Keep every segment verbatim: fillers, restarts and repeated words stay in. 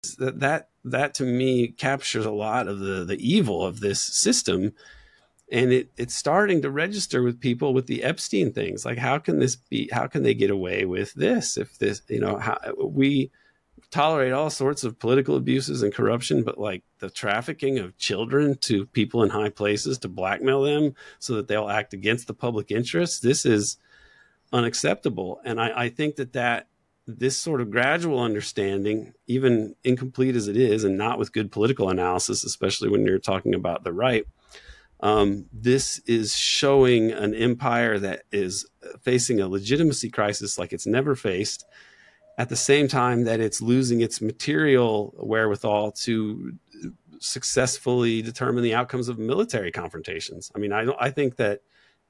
that that that to me captures a lot of the the evil of this system. And it, it's starting to register with people with the Epstein things. Like, how can this be? How can they get away with this? If this, you know, how, we tolerate all sorts of political abuses and corruption, but like the trafficking of children to people in high places to blackmail them so that they'll act against the public interest, this is unacceptable. And I, I think that that this sort of gradual understanding, even incomplete as it is, and not with good political analysis, especially when you're talking about the right, Um, this is showing an empire that is facing a legitimacy crisis like it's never faced, at the same time that it's losing its material wherewithal to successfully determine the outcomes of military confrontations. I mean, I don't, I think that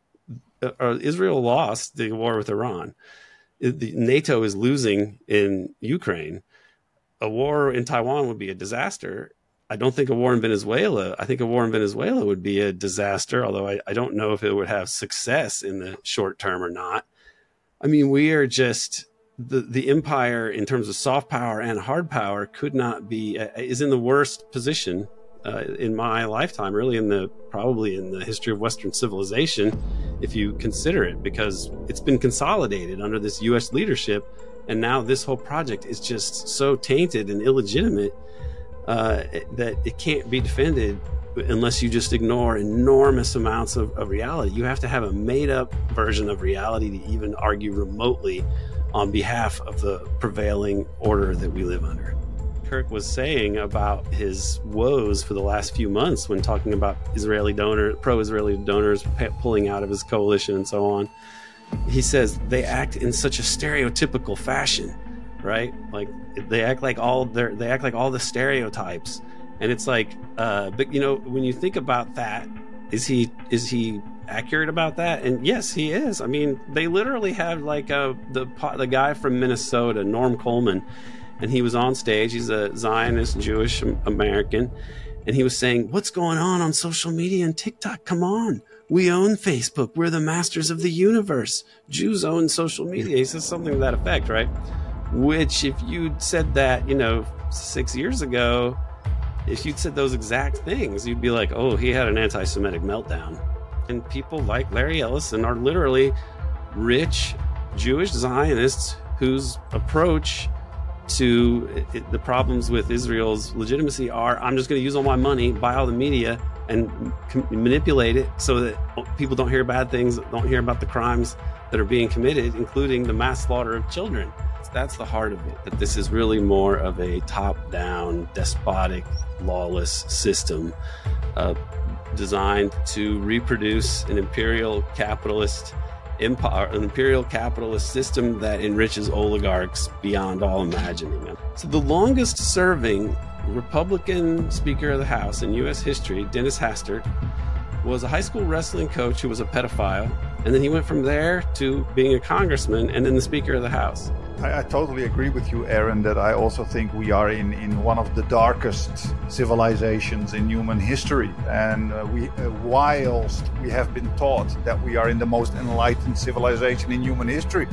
uh, Israel lost the war with Iran. The NATO is losing in Ukraine. A war in Taiwan would be a disaster. I don't think a war in Venezuela, I think a war in Venezuela would be a disaster, although I, I don't know if it would have success in the short term or not. I mean, we are just, the, the empire in terms of soft power and hard power could not be, uh, is in the worst position uh, in my lifetime, really in the, probably in the history of Western civilization, if you consider it, because it's been consolidated under this U S leadership. And now this whole project is just so tainted and illegitimate Uh, that it can't be defended unless you just ignore enormous amounts of, of reality. You have to have a made-up version of reality to even argue remotely on behalf of the prevailing order that we live under. Kirk was saying about his woes for the last few months when talking about Israeli donor, pro-Israeli donors pulling out of his coalition and so on. He says they act in such a stereotypical fashion, right? Like they act like all their, they act like all the stereotypes. And it's like, uh, but you know, when you think about that, is he, is he accurate about that? And yes, he is. I mean, they literally have like a, the, the guy from Minnesota, Norm Coleman, and he was on stage. He's a Zionist Jewish American. And he was saying, what's going on on social media and TikTok? Come on. We own Facebook. We're the masters of the universe. Jews own social media. He says something to that effect, right? Which, if you'd said that, you know, six years ago, if you'd said those exact things, you'd be like, oh, he had an anti-Semitic meltdown. And people like Larry Ellison are literally rich Jewish Zionists whose approach to it, the problems with Israel's legitimacy are, I'm just going to use all my money, buy all the media, and manipulate it so that people don't hear bad things, don't hear about the crimes that are being committed, including the mass slaughter of children. That's the heart of it, that this is really more of a top-down, despotic, lawless system uh, designed to reproduce an imperial capitalist empire, an imperial capitalist system that enriches oligarchs beyond all imagining. So the longest-serving Republican Speaker of the House in U S history, Dennis Hastert, was a high school wrestling coach who was a pedophile, and then he went from there to being a congressman and then the Speaker of the House. I, I totally agree with you, Aaron, that I also think we are in, in one of the darkest civilizations in human history. And uh, we, uh, whilst we have been taught that we are in the most enlightened civilization in human history,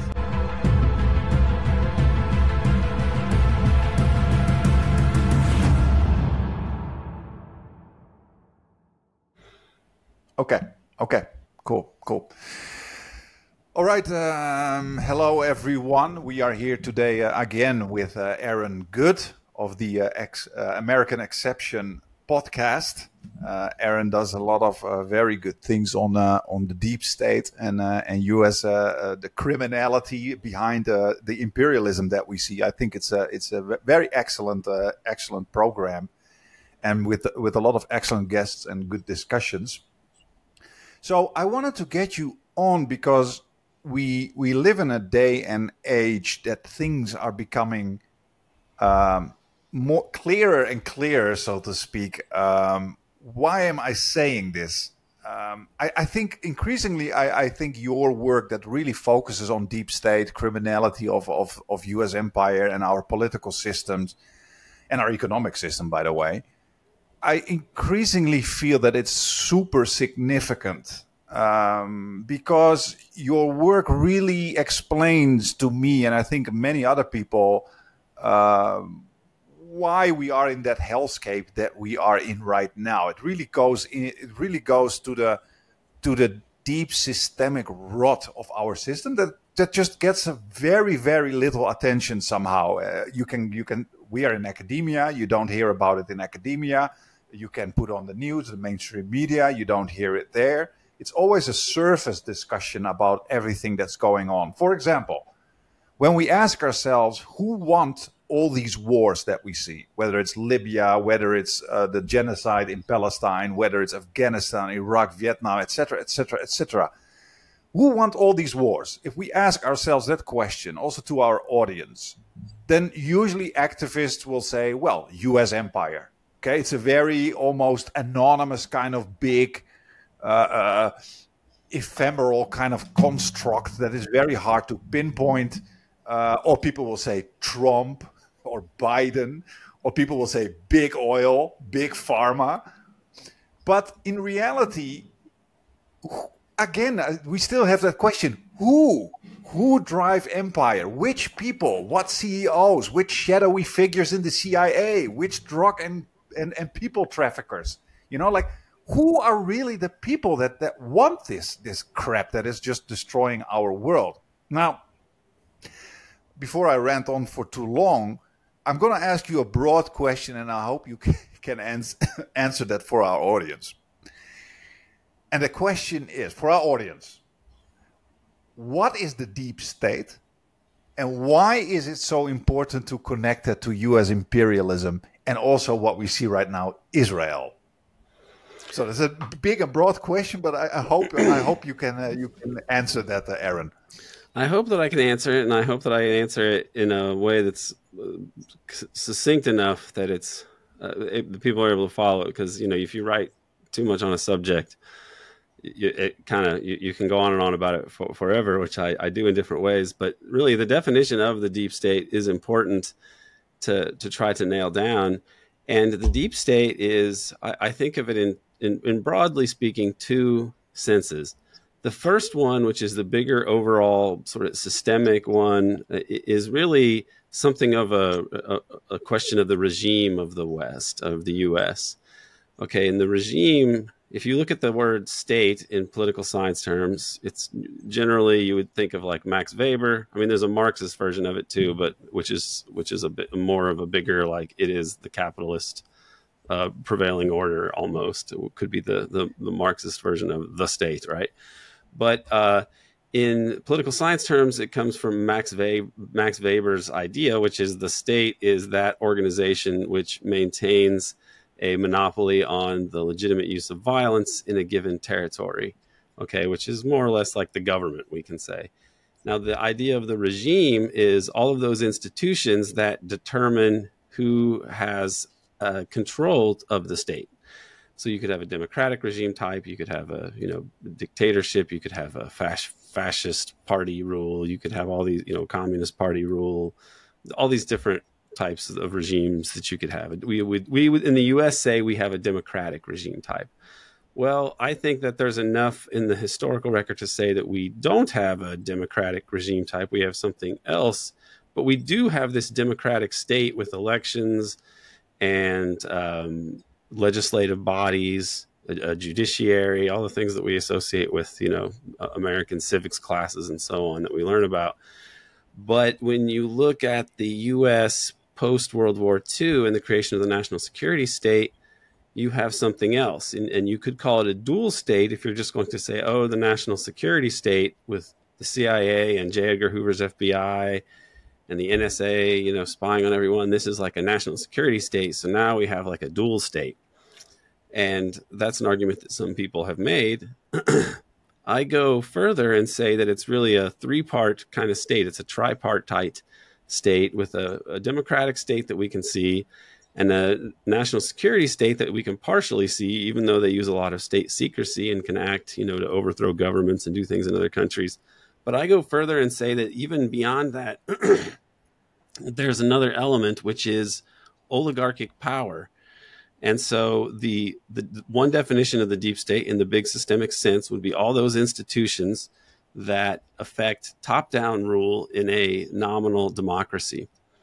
Okay, okay, cool, cool. All right, um, hello everyone. We are here today uh, again with uh, Aaron Good of the uh, ex, uh, American Exception podcast. Uh, Aaron does a lot of uh, very good things on uh, on the deep state and uh, and U S uh, uh, the criminality behind uh, the imperialism that we see. I think it's a it's a very excellent uh, excellent program, and with with a lot of excellent guests and good discussions. So I wanted to get you on because we we live in a day and age that things are becoming um, more clearer and clearer, so to speak. Um, why am I saying this? Um, I, I think increasingly, I, I think your work that really focuses on deep state criminality of, of, of U S empire and our political systems and our economic system, by the way, I increasingly feel that it's super significant um, because your work really explains to me, and I think many other people, uh, why we are in that hellscape that we are in right now. It really goes in, it really goes to the to the deep systemic rot of our system that that just gets a very very little attention somehow. Uh, you can you can we are in academia. You don't hear about it in academia. You can put on the news, the mainstream media. You don't hear it there. It's always a surface discussion about everything that's going on. For example, when we ask ourselves who wants all these wars that we see, whether it's Libya, whether it's uh, the genocide in Palestine, whether it's Afghanistan, Iraq, Vietnam, et cetera, et cetera, et cetera. Who want all these wars? If we ask ourselves that question, also to our audience, then usually activists will say, well, U S empire. Okay, it's a very almost anonymous kind of big, uh, uh, ephemeral kind of construct that is very hard to pinpoint. Uh, or people will say Trump or Biden, or people will say big oil, big pharma. But in reality, again, we still have that question. Who? Who drive empire? Which people? What C E Os? Which shadowy figures in the C I A? Which drug and, and, and people traffickers? You know, like, who are really the people that, that want this, this crap that is just destroying our world? Now, before I rant on for too long, I'm going to ask you a broad question, and I hope you can ans- answer that for our audience. And the question is, for our audience, what is the deep state, and why is it so important to connect it to U S imperialism and also what we see right now, Israel? So that's a big and broad question, but I, I hope I hope you can uh, you can answer that, uh, Aaron. I hope that I can answer it, and I hope that I can answer it in a way that's succinct enough that it's uh, it, people are able to follow it. Because, you know, if you write too much on a subject, you, it kind of you, you can go on and on about it for, forever, which I, I do in different ways. But really, the definition of the deep state is important to to try to nail down. And the deep state is, I, I think of it in, in in broadly speaking, two senses. The first one, which is the bigger overall sort of systemic one, is really something of a, a, a question of the regime of the West, of the U S. Okay, and the regime, if you look at the word state in political science terms, it's generally, you would think of like Max Weber. I mean, there's a Marxist version of it too, but which is which is a bit more of a bigger, like it is the capitalist uh, prevailing order almost. It could be the, the the Marxist version of the state, right? But uh, in political science terms, it comes from Max, We- Max Weber's idea, which is the state is that organization which maintains a monopoly on the legitimate use of violence in a given territory, okay, which is more or less like the government, we can say. Now, the idea of the regime is all of those institutions that determine who has uh, control of the state. So you could have a democratic regime type, you could have a, you know, dictatorship, you could have a fasc- fascist party rule, you could have all these, you know, communist party rule, all these different types of regimes that you could have. We would, we would in the U S say we have a democratic regime type. Well, I think that there's enough in the historical record to say that we don't have a democratic regime type. We have something else, but we do have this democratic state with elections and, um, legislative bodies, a, a judiciary, all the things that we associate with, you know, uh, American civics classes and so on that we learn about. But when you look at the U S post-World War Two and the creation of the national security state, you have something else. And, and you could call it a dual state if you're just going to say, oh, the national security state with the C I A and J. Edgar Hoover's F B I and the N S A, you know, spying on everyone. This is like a national security state. So now we have like a dual state. And that's an argument that some people have made. I go further and say that it's really a three-part kind of state. It's a tripartite state with a, a democratic state that we can see and a national security state that we can partially see, even though they use a lot of state secrecy and can act, you know, to overthrow governments and do things in other countries. But I go further and say that even beyond that, there's another element, which is oligarchic power. And so the, the the one definition of the deep state in the big systemic sense would be all those institutions that affect top-down rule in a nominal democracy.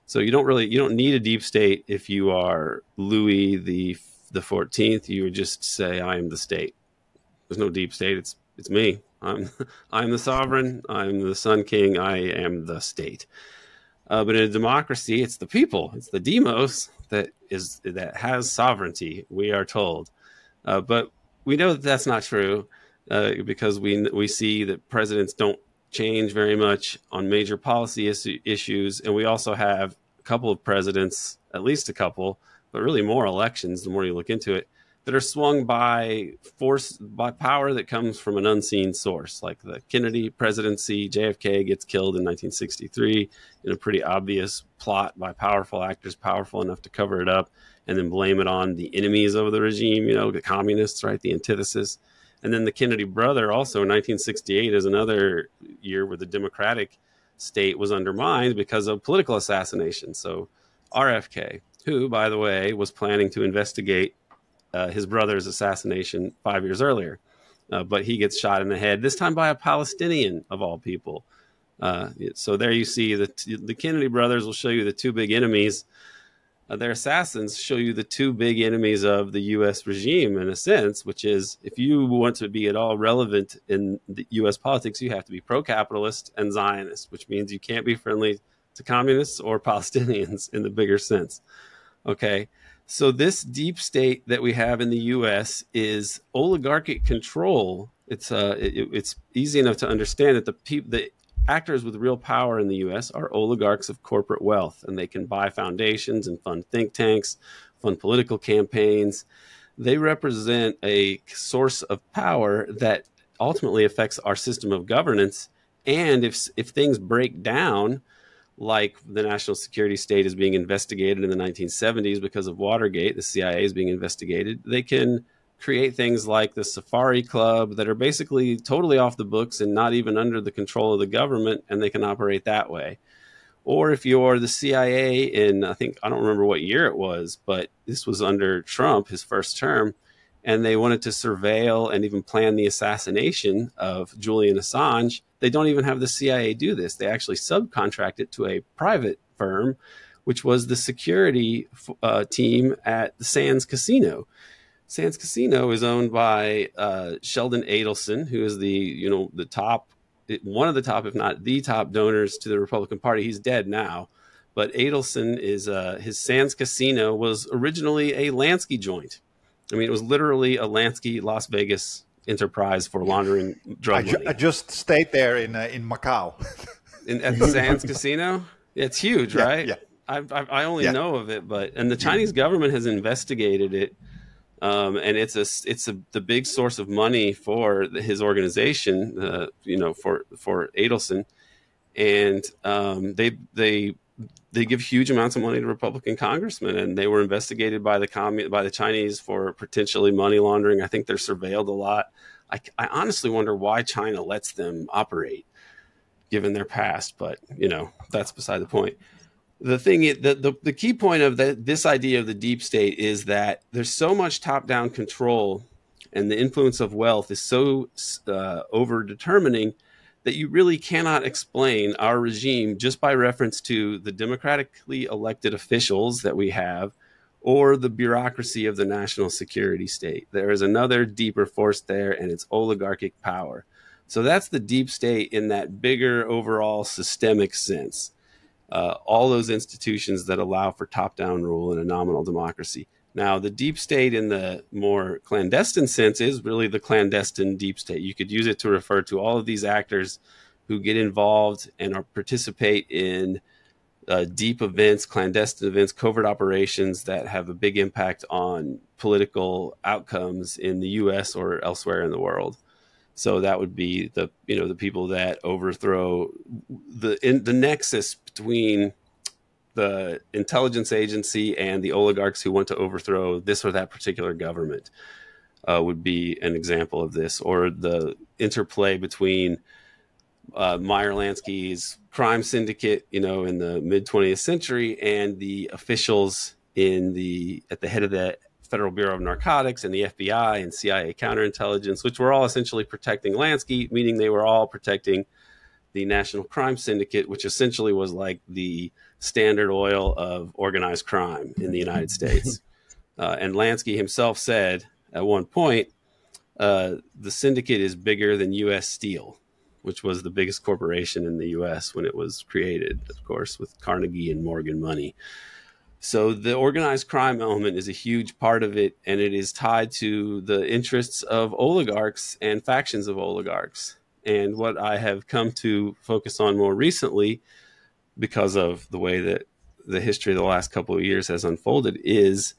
So you don't really, you don't need a deep state if you are Louis the the fourteenth. You would just say, I am the state. There's no deep state. It's it's me. I'm I'm the sovereign. I'm the Sun King. I am the state. Uh, but in a democracy, it's the people. It's the demos that is that has sovereignty. We are told, uh, but we know that that's not true uh, because we we see that presidents don't change very much on major policy is issues, and we also have a couple of presidents, at least a couple, but really more elections. The more you look into it, that are swung by force, by power that comes from an unseen source, like the Kennedy presidency. J F K gets killed in nineteen sixty-three in a pretty obvious plot by powerful actors, powerful enough to cover it up and then blame it on the enemies of the regime, you know, the communists, right, the antithesis. And then the Kennedy brother also in nineteen sixty-eight is another year where the Democratic state was undermined because of political assassination. So R F K, who, by the way, was planning to investigate Uh, his brother's assassination five years earlier. Uh, but he gets shot in the head, this time by a Palestinian of all people. Uh, so there you see that the Kennedy brothers will show you the two big enemies. Uh, their assassins show you the two big enemies of the U S regime, in a sense, which is if you want to be at all relevant in the U S politics, you have to be pro-capitalist and Zionist, which means you can't be friendly to communists or Palestinians in the bigger sense. Okay. So this deep state that we have in the U S is oligarchic control. It's uh, it, it's easy enough to understand that the pe- the actors with real power in the U S are oligarchs of corporate wealth, and they can buy foundations and fund think tanks, fund political campaigns. They represent a source of power that ultimately affects our system of governance. And if if things break down, like the national security state is being investigated in the nineteen seventies because of Watergate, the C I A is being investigated, they can create things like the Safari Club that are basically totally off the books and not even under the control of the government, and they can operate that way. Or if you're the C I A in, I think, I don't remember what year it was, but this was under Trump, his first term, and they wanted to surveil and even plan the assassination of Julian Assange, they don't even have the C I A do this. They actually subcontract it to a private firm, which was the security uh, team at the Sands Casino. Sands Casino is owned by uh, Sheldon Adelson, who is the, you know, the top, one of the top, if not the top donors to the Republican Party. He's dead now, but Adelson is, uh, his Sands Casino was originally a Lansky joint. I mean, it was literally a Lansky Las Vegas enterprise for laundering drug I, ju- money. I just stayed there in uh, in Macau. in, at the Sands Casino? It's huge, yeah, right? Yeah. I, I, I only yeah. know of it, but and the Chinese government has investigated it, um, and it's a it's a the big source of money for the, his organization, uh, you know, for for Adelson, and um, they they. They give huge amounts of money to Republican congressmen, and they were investigated by the commun- by the Chinese for potentially money laundering. I think they're surveilled a lot. I, I honestly wonder why China lets them operate, given their past. But you know, that's beside the point. The thing, the the, the key point of the, this idea of the deep state is that there's so much top-down control, and the influence of wealth is so uh, over-determining that you really cannot explain our regime just by reference to the democratically elected officials that we have or the bureaucracy of the national security state. There is another deeper force there, and it's oligarchic power. So that's the deep state in that bigger overall systemic sense. Uh, all those institutions that allow for top-down rule in a nominal democracy. Now, the deep state in the more clandestine sense is really the clandestine deep state. You could use it to refer to all of these actors who get involved and are, participate in uh, deep events, clandestine events, covert operations that have a big impact on political outcomes in the U S or elsewhere in the world. So that would be the, you know, the people that overthrow the in, the nexus between the intelligence agency and the oligarchs who want to overthrow this or that particular government uh, would be an example of this, or the interplay between uh, Meyer Lansky's crime syndicate, you know, in the mid twentieth century, and the officials in the at the head of the Federal Bureau of Narcotics and the F B I and C I A counterintelligence, which were all essentially protecting Lansky, meaning they were all protecting the National Crime Syndicate, which essentially was like the Standard Oil of organized crime in the United States. Uh, and Lansky himself said at one point, uh, the syndicate is bigger than U S Steel, which was the biggest corporation in the U S when it was created, of course, with Carnegie and Morgan money. So the organized crime element is a huge part of it, and it is tied to the interests of oligarchs and factions of oligarchs. And what I have come to focus on more recently, because of the way that the history of the last couple of years has unfolded, is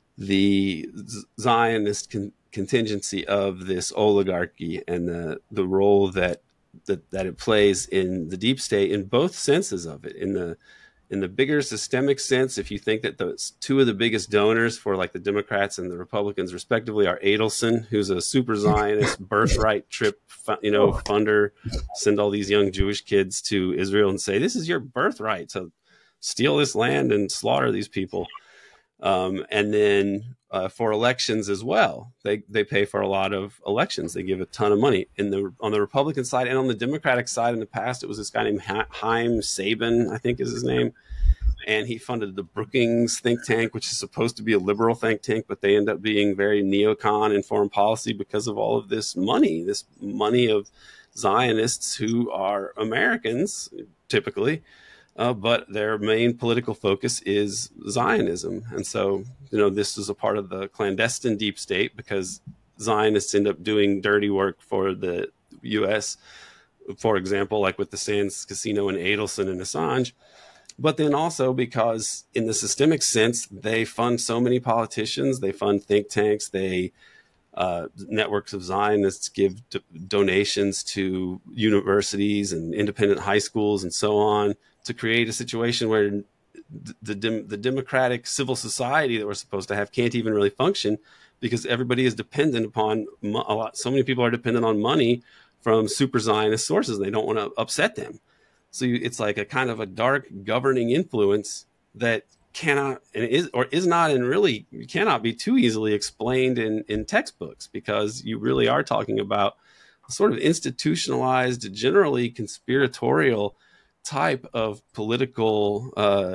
the Zionist con- contingency of this oligarchy and the, the role that, that that it plays in the deep state in both senses of it. In the in the bigger systemic sense, if you think that the two of the biggest donors for like the Democrats and the Republicans respectively are Adelson, who's a super Zionist birthright trip, you know, funder, send all these young Jewish kids to Israel and say, this is your birthright to steal this land and slaughter these people. Um, and then uh, for elections as well, they they pay for a lot of elections. They give a ton of money. In the on the Republican side and on the Democratic side, in the past, it was this guy named Haim Sabin, I think is his name, and he funded the Brookings think tank, which is supposed to be a liberal think tank, but they end up being very neocon in foreign policy because of all of this money, this money of Zionists who are Americans typically. Uh, but their main political focus is Zionism. And so, you know, this is a part of the clandestine deep state because Zionists end up doing dirty work for the U S, for example, like with the Sands Casino and Adelson and Assange. But then also because in the systemic sense, they fund so many politicians, they fund think tanks, they uh, networks of Zionists give do- donations to universities and independent high schools and so on, to create a situation where the, the the democratic civil society that we're supposed to have can't even really function because everybody is dependent upon mo- a lot. So many people are dependent on money from super Zionist sources. They don't want to upset them. So you, it's like a kind of a dark governing influence that cannot and is or is not and really cannot be too easily explained in, in textbooks, because you really are talking about a sort of institutionalized, generally conspiratorial type of political uh,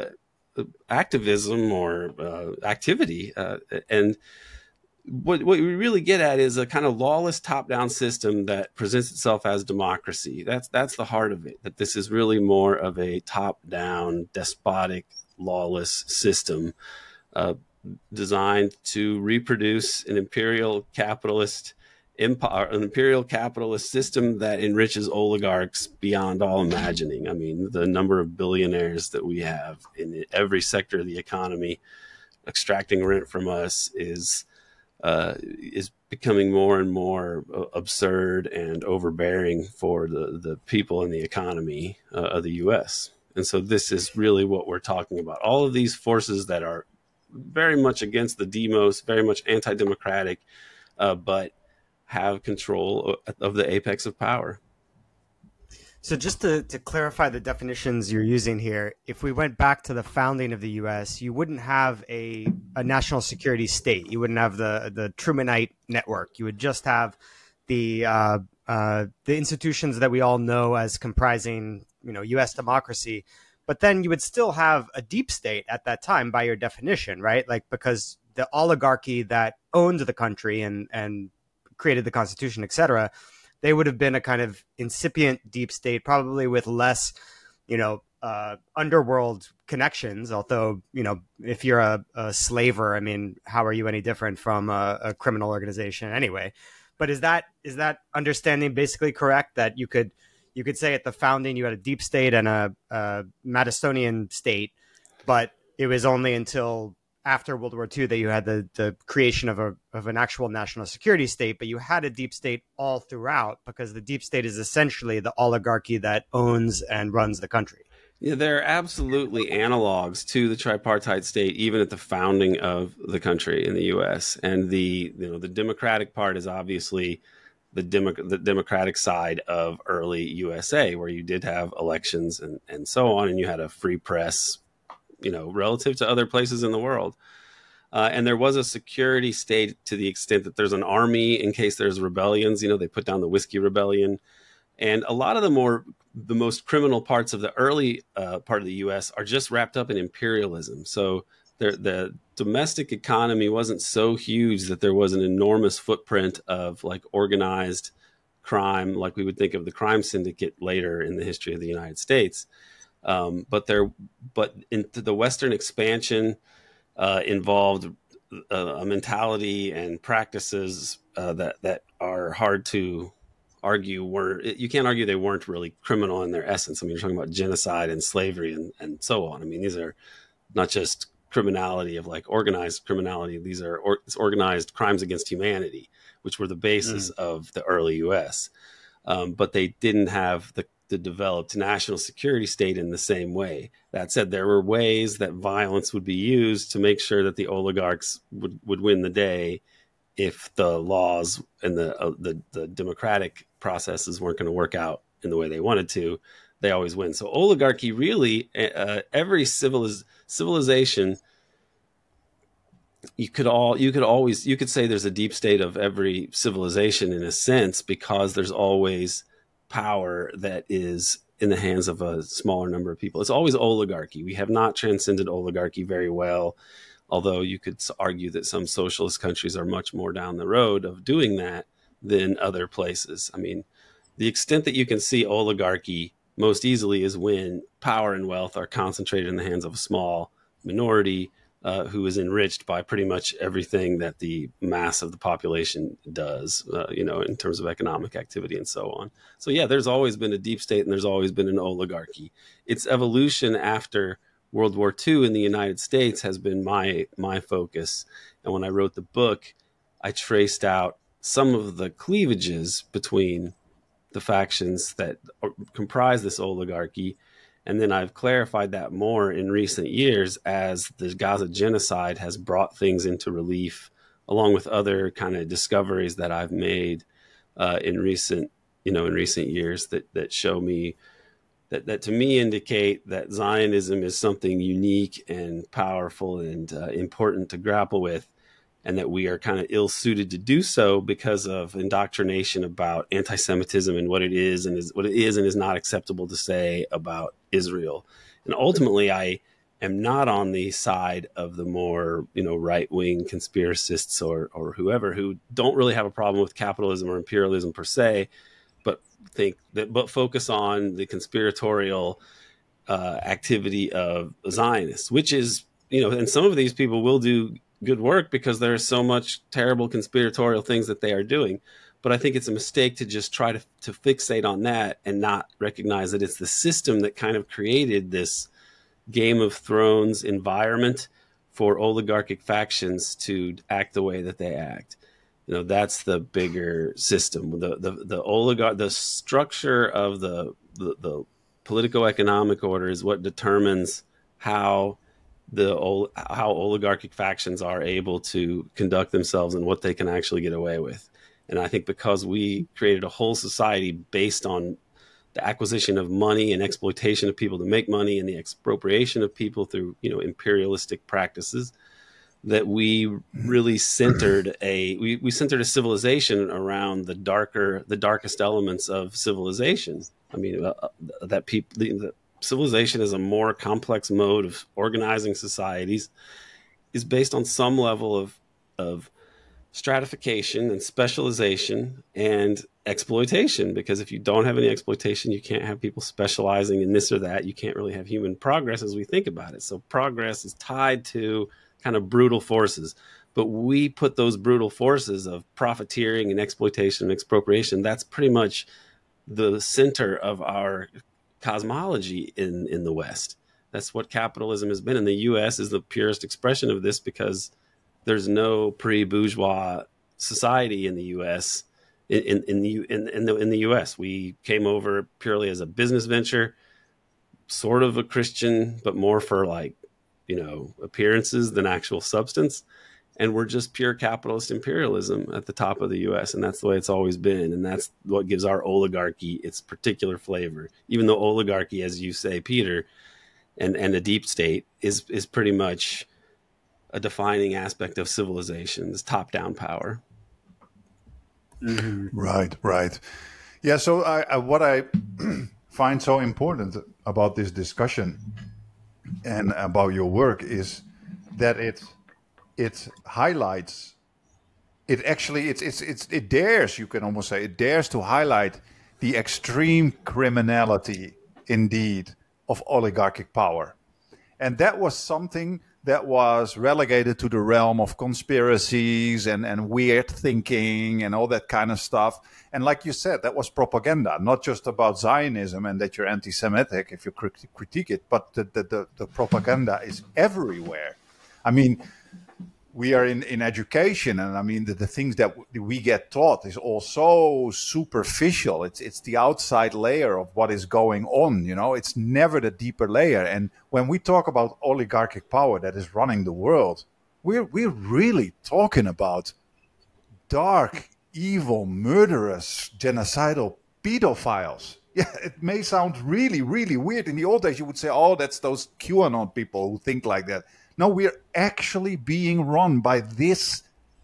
activism or uh, activity. Uh, and what, what we really get at is a kind of lawless top-down system that presents itself as democracy. That's, that's the heart of it, that this is really more of a top-down, despotic, lawless system uh, designed to reproduce an imperial capitalist empire, an imperial capitalist system that enriches oligarchs beyond all imagining. I mean, the number of billionaires that we have in every sector of the economy extracting rent from us is uh, is becoming more and more absurd and overbearing for the, the people in the economy uh, of the U S. And so this is really what we're talking about. All of these forces that are very much against the demos, very much anti-democratic, uh, but have control of the apex of power. So just to, to clarify the definitions you're using here, if we went back to the founding of the U S, you wouldn't have a, a national security state. You wouldn't have the, the Trumanite network. You would just have the uh, uh, the institutions that we all know as comprising, you know, U S democracy. But then you would still have a deep state at that time by your definition, right? Like, because the oligarchy that owned the country and and created the Constitution, et cetera, they would have been a kind of incipient deep state, probably with less, you know, uh, underworld connections. Although, you know, if you're a, a slaver, I mean, how are you any different from a, a criminal organization anyway? But is that is that understanding basically correct, that you could you could say at the founding you had a deep state and a, a Madisonian state, but it was only until after World War Two that you had the, the creation of a of an actual national security state, but you had a deep state all throughout, because the deep state is essentially the oligarchy that owns and runs the country. Yeah, there are absolutely analogs to the tripartite state, even at the founding of the country in the U S. And the you know the democratic part is obviously the, demo, the democratic side of early U S A, where you did have elections and, and so on, and you had a free press, you know, relative to other places in the world. Uh, and there was a security state to the extent that there's an army in case there's rebellions. You know, they put down the Whiskey Rebellion. And a lot of the more the most criminal parts of the early uh, part of the U S are just wrapped up in imperialism. So the, the domestic economy wasn't so huge that there was an enormous footprint of like organized crime, like we would think of the crime syndicate later in the history of the United States. Um, but there, but into the Western expansion uh, involved a, a mentality and practices uh, that that are hard to argue were you can't argue they weren't really criminal in their essence. I mean, you're talking about genocide and slavery and, and so on. I mean, these are not just criminality of like organized criminality. These are or, organized crimes against humanity, which were the basis mm. of the early U S. Um, but they didn't have the, the developed national security state in the same way. That said, there were ways that violence would be used to make sure that the oligarchs would, would win the day if the laws and the, uh, the the democratic processes weren't going to work out in the way they wanted to. They always win. So oligarchy really, uh, every civiliz- civilization, you could all you could always you could say there's a deep state of every civilization in a sense, because there's always power that is in the hands of a smaller number of people. It's always oligarchy. We have not transcended oligarchy very well. Although you could argue that some socialist countries are much more down the road of doing that than other places. I mean, the extent that you can see oligarchy most easily is when power and wealth are concentrated in the hands of a small minority uh, who is enriched by pretty much everything that the mass of the population does, uh, you know, in terms of economic activity and so on. So, yeah, there's always been a deep state and there's always been an oligarchy. Its evolution after World War Two in the United States has been my my focus. And when I wrote the book, I traced out some of the cleavages between the factions that comprise this oligarchy. And then I've clarified that more in recent years as the Gaza genocide has brought things into relief, along with other kind of discoveries that I've made uh, in recent, you know, in recent years that that show me That, that to me indicate that Zionism is something unique and powerful and uh, important to grapple with, and that we are kind of ill-suited to do so because of indoctrination about anti-Semitism and what it is and is what it is and is not acceptable to say about Israel. And ultimately, I am not on the side of the more, you know, right-wing conspiracists or or whoever who don't really have a problem with capitalism or imperialism per se, but think that, but focus on the conspiratorial uh, activity of Zionists, which is, you know, and some of these people will do good work because there's so much terrible conspiratorial things that they are doing. But I think it's a mistake to just try to, to fixate on that and not recognize that it's the system that kind of created this Game of Thrones environment for oligarchic factions to act the way that they act. You know, that's the bigger system. The the the oligarch, the structure of the the, the politico-economic order is what determines how the how oligarchic factions are able to conduct themselves and what they can actually get away with. And I think because we created a whole society based on the acquisition of money and exploitation of people to make money and the expropriation of people through, you know, imperialistic practices, that we really centered a we, we centered a civilization around the darker the darkest elements of civilization. I mean, uh, that people the, the civilization is a more complex mode of organizing societies, is based on some level of of stratification and specialization and exploitation, because if you don't have any exploitation, you can't have people specializing in this or that. You can't really have human progress as we think about it. So progress is tied to kind of brutal forces, but we put those brutal forces of profiteering and exploitation and expropriation, that's pretty much the center of our cosmology in, in the West. That's what capitalism has been. And the U S is the purest expression of this, because there's no pre-bourgeois society in the U S. In, in, in, the, in, in, the, in the U S, we came over purely as a business venture, sort of a Christian, but more for like, you know, appearances than actual substance. And we're just pure capitalist imperialism at the top of the U S. And that's the way it's always been. And that's what gives our oligarchy its particular flavor, even though oligarchy, as you say, Peter, and, and the deep state is, is pretty much a defining aspect of civilization, this top-down power. Mm-hmm. Right, right. Yeah. So I, I, what I find so important about this discussion and about your work is that it it highlights it actually it's it's it's it dares, you can almost say it dares to highlight the extreme criminality indeed of oligarchic power. And that was something that was relegated to the realm of conspiracies and, and weird thinking and all that kind of stuff. And like you said, that was propaganda, not just about Zionism and that you're anti-Semitic if you crit- critique it, but the, the, the, the propaganda is everywhere. I mean, we are in, in education, and I mean, the, the things that we get taught is all so superficial. It's it's the outside layer of what is going on, you know. It's never the deeper layer. And when we talk about oligarchic power that is running the world, we're we're really talking about dark, evil, murderous, genocidal pedophiles. Yeah, it may sound really, really weird. In the old days, you would say, oh, that's those QAnon people who think like that. No, we're actually being run by this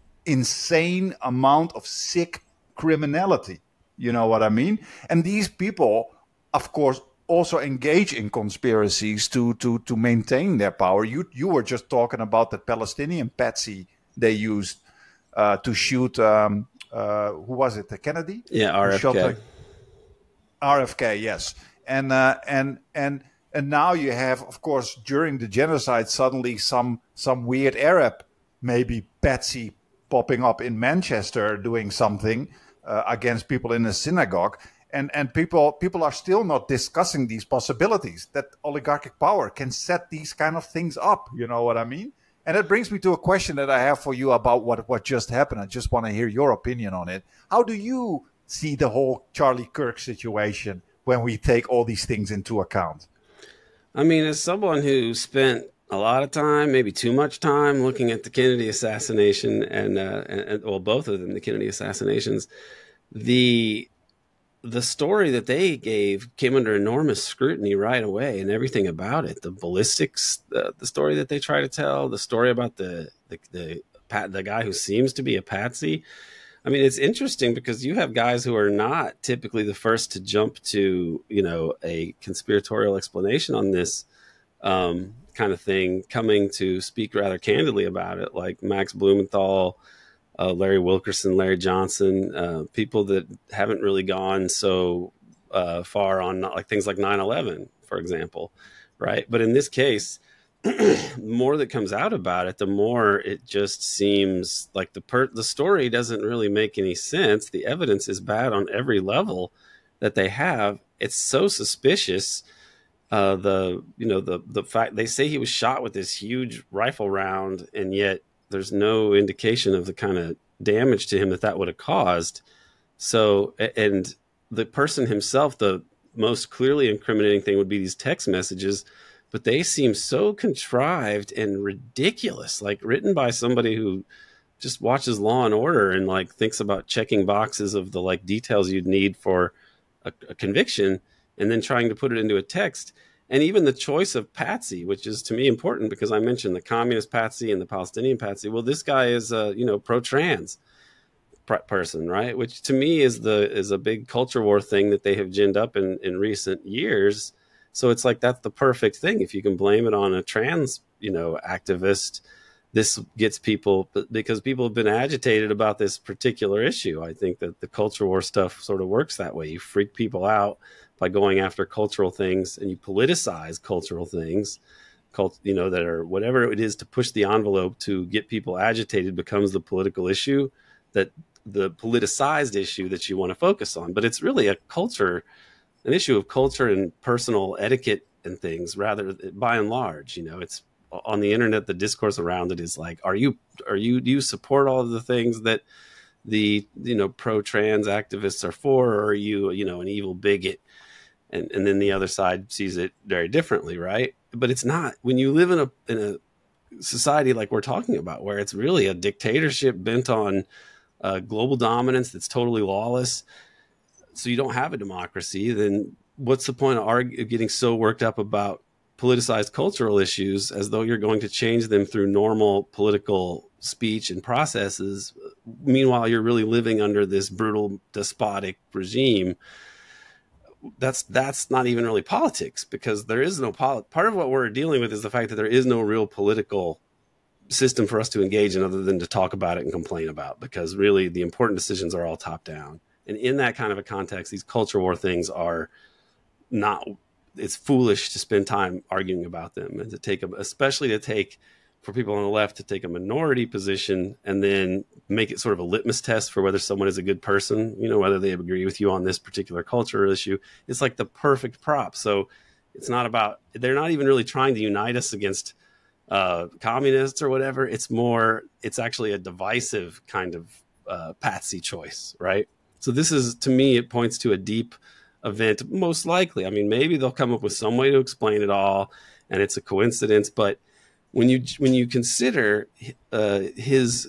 insane amount of sick criminality. You know what I mean? And these people, of course, also engage in conspiracies to to to maintain their power. You you were just talking about that Palestinian patsy they used uh, to shoot. Um, uh, who was it? The Kennedy? Yeah, R F K. Shot, like, R F K, yes, and uh, and and. And now you have, of course, during the genocide, suddenly some some weird Arab, maybe patsy, popping up in Manchester doing something uh, against people in a synagogue. And and people people are still not discussing these possibilities that oligarchic power can set these kind of things up. You know what I mean? And that brings me to a question that I have for you about what, what just happened. I just want to hear your opinion on it. How do you see the whole Charlie Kirk situation when we take all these things into account? I mean, as someone who spent a lot of time, maybe too much time, looking at the Kennedy assassination and, uh, and, and well, both of them, the Kennedy assassinations, the the story that they gave came under enormous scrutiny right away, and everything about it, the ballistics, the, the story that they try to tell, the story about the the the, the guy who seems to be a patsy. I mean, it's interesting because you have guys who are not typically the first to jump to, you know, a conspiratorial explanation on this um, kind of thing, coming to speak rather candidly about it, like Max Blumenthal, uh, Larry Wilkerson, Larry Johnson, uh, people that haven't really gone so uh, far on like things like nine eleven, for example, right? But in this case, the more that comes out about it, the more it just seems like the per- the story doesn't really make any sense. The evidence is bad on every level that they have. It's so suspicious. Uh, the you know the the fact they say he was shot with this huge rifle round, and yet there's no indication of the kind of damage to him that that would have caused. So, and the person himself, the most clearly incriminating thing would be these text messages. But they seem so contrived and ridiculous, like written by somebody who just watches Law and Order and like thinks about checking boxes of the like details you'd need for a, a conviction, and then trying to put it into a text. And even the choice of patsy, which is to me important because I mentioned the communist patsy and the Palestinian patsy. Well, this guy is a you know pro-trans person, right? Which to me is the is a big culture war thing that they have ginned up in in recent years. So it's like that's the perfect thing. If you can blame it on a trans, you know, activist, this gets people, because people have been agitated about this particular issue. I think that the culture war stuff sort of works that way. You freak people out by going after cultural things, and you politicize cultural things, cult, you know, that are whatever it is to push the envelope to get people agitated becomes the political issue, that the politicized issue that you want to focus on. But it's really a culture an issue of culture and personal etiquette and things, rather by and large. You know, it's on the internet, the discourse around it is like, are you, are you, do you support all of the things that the, you know, pro-trans activists are for, or are you, you know, an evil bigot? And and then the other side sees it very differently, right? But it's not. When you live in a in a society like we're talking about, where it's really a dictatorship bent on uh, global dominance that's totally lawless, so you don't have a democracy, then what's the point of argue, getting so worked up about politicized cultural issues as though you're going to change them through normal political speech and processes meanwhile you're really living under this brutal despotic regime. That's that's not even really politics, because there is no poli- part of what we're dealing with is the fact that there is no real political system for us to engage in other than to talk about it and complain about, because really the important decisions are all top down. And in that kind of a context, these culture war things are not, it's foolish to spend time arguing about them, and to take a, especially to take, for people on the left, to take a minority position and then make it sort of a litmus test for whether someone is a good person, you know, whether they agree with you on this particular culture issue. It's like the perfect prop. So it's not about, they're not even really trying to unite us against uh, communists or whatever. It's more, it's actually a divisive kind of uh, patsy choice, right? So this is, to me, it points to a deep event, most likely. I mean, maybe they'll come up with some way to explain it all and it's a coincidence, but when you when you consider uh, his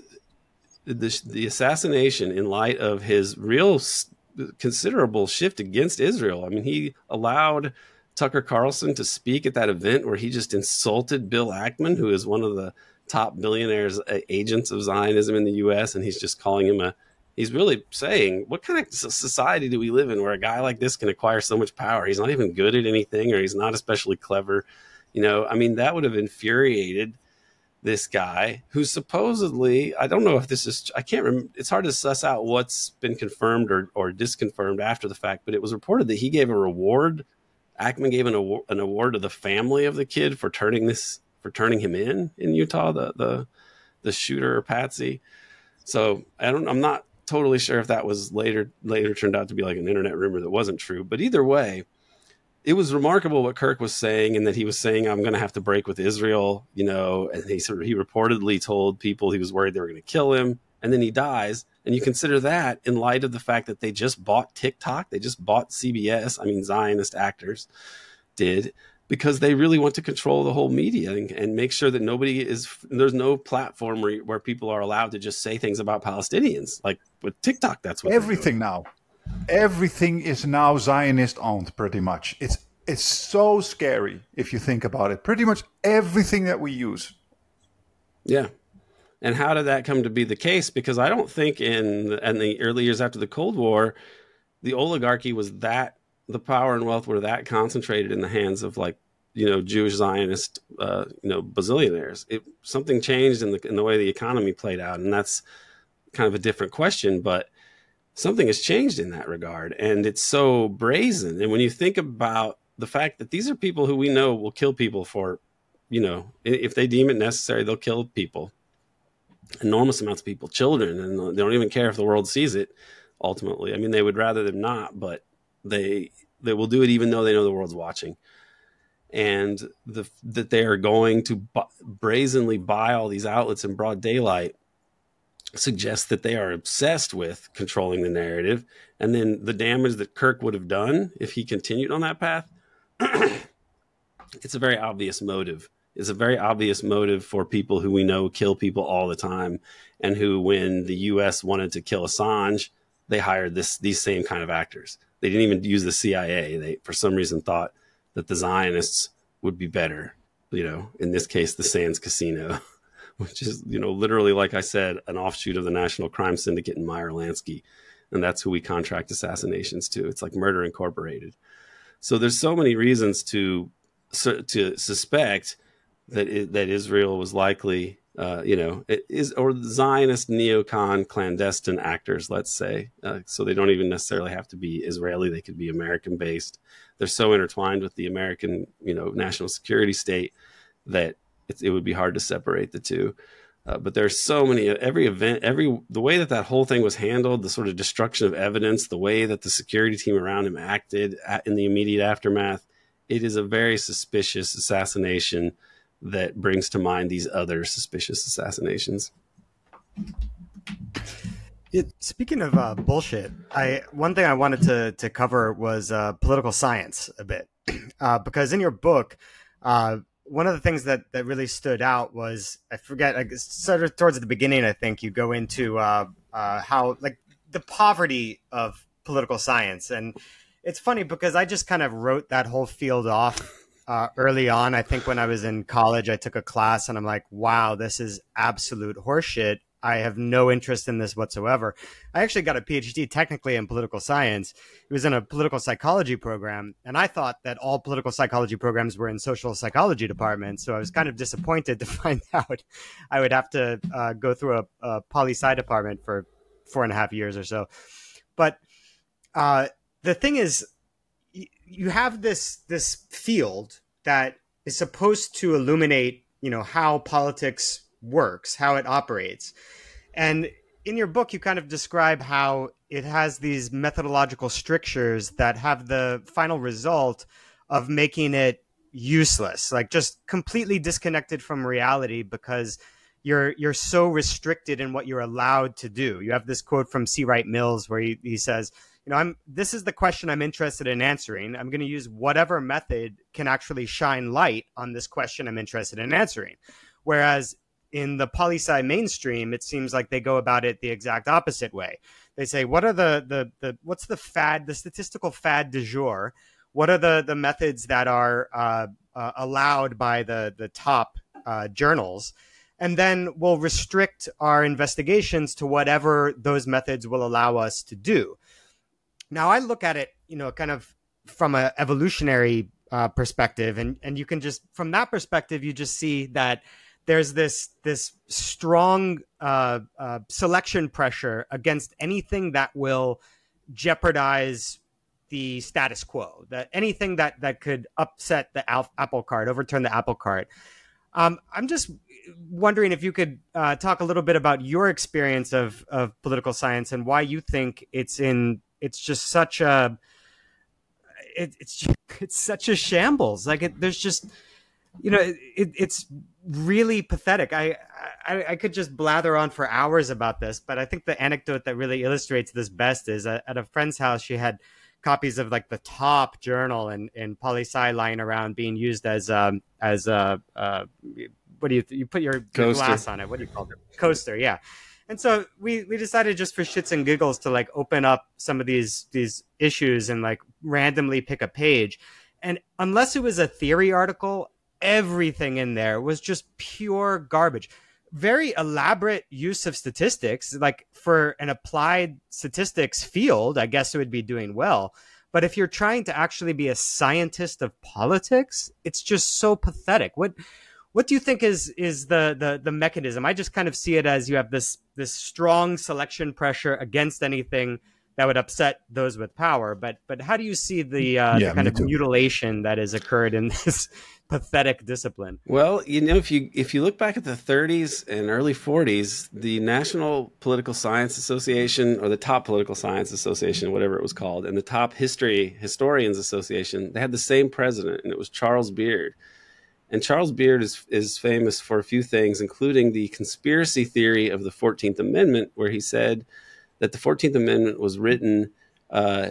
the, the assassination in light of his real considerable shift against Israel, I mean, he allowed Tucker Carlson to speak at that event where he just insulted Bill Ackman, who is one of the top billionaires, uh, agents of Zionism in the U S, and he's just calling him a, he's really saying, what kind of society do we live in where a guy like this can acquire so much power? He's not even good at anything, or he's not especially clever. You know, I mean, that would have infuriated this guy who supposedly, I don't know if this is, I can't remember, it's hard to suss out what's been confirmed or, or disconfirmed after the fact, but it was reported that he gave a reward. Ackman gave an award, an award to the family of the kid for turning this, for turning him in in Utah, the the the shooter or patsy. So I don't, I'm not totally sure if that was later later turned out to be like an internet rumor that wasn't true, but either way, it was remarkable what Kirk was saying, and that he was saying, I'm going to have to break with Israel, you know, and he sort of, he reportedly told people he was worried they were going to kill him, and then he dies. And you consider that in light of the fact that they just bought TikTok, they just bought C B S, I mean, Zionist actors did, because they really want to control the whole media and, and make sure that nobody is, there's no platform where, where people are allowed to just say things about Palestinians. Like with TikTok, that's what everything now. Everything is now Zionist owned, pretty much. It's it's so scary if you think about it. Pretty much everything that we use. Yeah. And how did that come to be the case? Because I don't think in, in the early years after the Cold War, the oligarchy was that, the power and wealth were that concentrated in the hands of, like, you know, Jewish Zionist, uh, you know, bazillionaires. It, something changed in the in the way the economy played out, and that's kind of a different question, but something has changed in that regard, and it's so brazen. And when you think about the fact that these are people who we know will kill people for, you know, if they deem it necessary, they'll kill people, enormous amounts of people, children, and they don't even care if the world sees it. Ultimately, I mean, they would rather them not, but they they will do it even though they know the world's watching. And the that they are going to bu- brazenly buy all these outlets in broad daylight suggests that they are obsessed with controlling the narrative. And then the damage that Kirk would have done if he continued on that path, it's a very obvious motive. It's a very obvious motive for people who we know kill people all the time, and who, when the U S wanted to kill Assange, they hired this these same kind of actors. They didn't even use the C I A. They, for some reason, thought that the Zionists would be better. You know, in this case, the Sands Casino, which is, you know, literally, like I said, an offshoot of the National Crime Syndicate and Meyer Lansky. And that's who we contract assassinations to. It's like Murder Incorporated. So there's so many reasons to to suspect that it, that Israel was likely, uh, you know, it is, or Zionist neocon clandestine actors, let's say. Uh, so they don't even necessarily have to be Israeli. They could be American based. They're so intertwined with the American, you know, national security state that it, it would be hard to separate the two. Uh, but there's so many, every event, every, the way that that whole thing was handled, the sort of destruction of evidence, the way that the security team around him acted at, in the immediate aftermath, it is a very suspicious assassination that brings to mind these other suspicious assassinations. It, speaking of uh, bullshit, I one thing I wanted to to cover was uh, political science a bit, uh, because in your book, uh, one of the things that, that really stood out was, I forget, like, sort of towards the beginning, I think you go into uh, uh, how, like, the poverty of political science. And it's funny because I just kind of wrote that whole field off uh, early on. I think when I was in college, I took a class and I'm like, wow, this is absolute horseshit. I have no interest in this whatsoever. I actually got a PhD technically in political science. It was in a political psychology program. And I thought that all political psychology programs were in social psychology departments. So I was kind of disappointed to find out I would have to uh, go through a, a poli-sci department for four and a half years or so. But uh, the thing is, y- you have this this field that is supposed to illuminate, you know, how politics works, how it operates. And in your book, you kind of describe how it has these methodological strictures that have the final result of making it useless, like just completely disconnected from reality because you're you're so restricted in what you're allowed to do. You have this quote from C. Wright Mills where he, he says, you know, I'm this is the question I'm interested in answering. I'm going to use whatever method can actually shine light on this question I'm interested in answering. Whereas in the poli-sci mainstream, it seems like they go about it the exact opposite way. They say, what are the, the, the what's the fad, the statistical fad du jour? What are the, the methods that are uh, uh, allowed by the, the top uh, journals? And then we'll restrict our investigations to whatever those methods will allow us to do. Now, I look at it, you know, kind of from an evolutionary uh, perspective, and, and you can just, from that perspective, you just see that there's this this strong uh, uh, selection pressure against anything that will jeopardize the status quo, that anything that that could upset the al- apple cart, overturn the apple cart. Um, I'm just wondering if you could uh, talk a little bit about your experience of of political science and why you think it's in it's just such a it, it's it's such a shambles. Like it, there's just you know it, it's really pathetic. I, I I could just blather on for hours about this, but I think the anecdote that really illustrates this best is at, at a friend's house, she had copies of like the top journal in, in poli-sci lying around being used as um as a uh, what do you you put your, your glass on it? What do you call it? Coaster, yeah. And so we we decided just for shits and giggles to like open up some of these these issues and like randomly pick a page, and unless it was a theory article, everything in there was just pure garbage. Very elaborate use of statistics, like for an applied statistics field, I guess it would be doing well. But if you're trying to actually be a scientist of politics, it's just so pathetic. What what do you think is is the the the mechanism? I just kind of see it as you have this this strong selection pressure against anything that would upset those with power. But but how do you see the, uh, yeah, the kind of too. mutilation that has occurred in this pathetic discipline? Well, you know, if you if you look back at the thirties and early forties, the National Political Science Association, or the Top Political Science Association, whatever it was called, and the Top History Historians Association, they had the same president, and it was Charles Beard. And Charles Beard is is famous for a few things, including the conspiracy theory of the fourteenth Amendment, where he said that the fourteenth Amendment was written uh,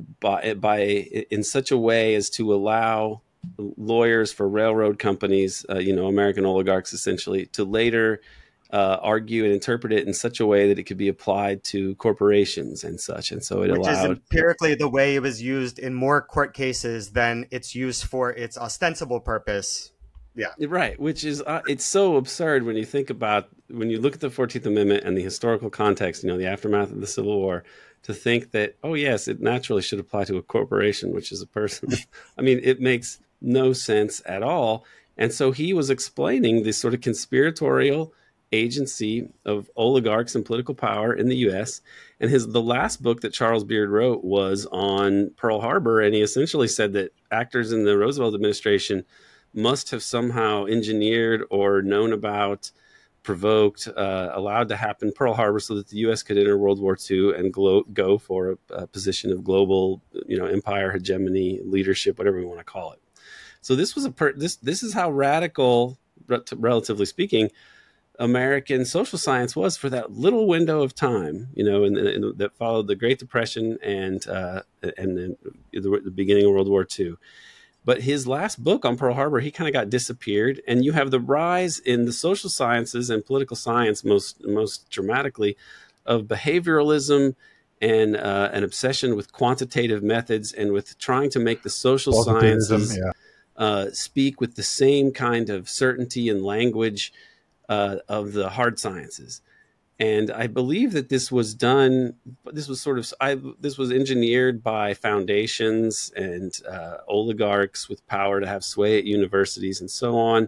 by by in such a way as to allow lawyers for railroad companies, uh, you know, American oligarchs essentially, to later uh, argue and interpret it in such a way that it could be applied to corporations and such. And so it Which allowed... is empirically the way it was used in more court cases than its use for its ostensible purpose. Yeah. Right. Which is, uh, it's so absurd when you think about, when you look at the fourteenth Amendment and the historical context, you know, the aftermath of the Civil War, to think that, oh, yes, it naturally should apply to a corporation, which is a person. I mean, it makes no sense at all. And so he was explaining this sort of conspiratorial agency of oligarchs and political power in the U S. And his the last book that Charles Beard wrote was on Pearl Harbor. And he essentially said that actors in the Roosevelt administration must have somehow engineered or known about, provoked, uh, allowed to happen Pearl Harbor so that the U S could enter World War Two and glo- go for a, a position of global, you know, empire, hegemony, leadership, whatever we want to call it. So this was a per- this this is how radical, relatively speaking, American social science was for that little window of time, you know, and, and that followed the Great Depression and uh, and then the, the beginning of World War Two. But his last book on Pearl Harbor, he kind of got disappeared. And you have the rise in the social sciences and political science, most most dramatically, of behavioralism and uh, an obsession with quantitative methods and with trying to make the social sciences yeah. uh, speak with the same kind of certainty and language uh, of the hard sciences. And I believe that this was done, this was sort of, I, this was engineered by foundations and uh, oligarchs with power to have sway at universities and so on.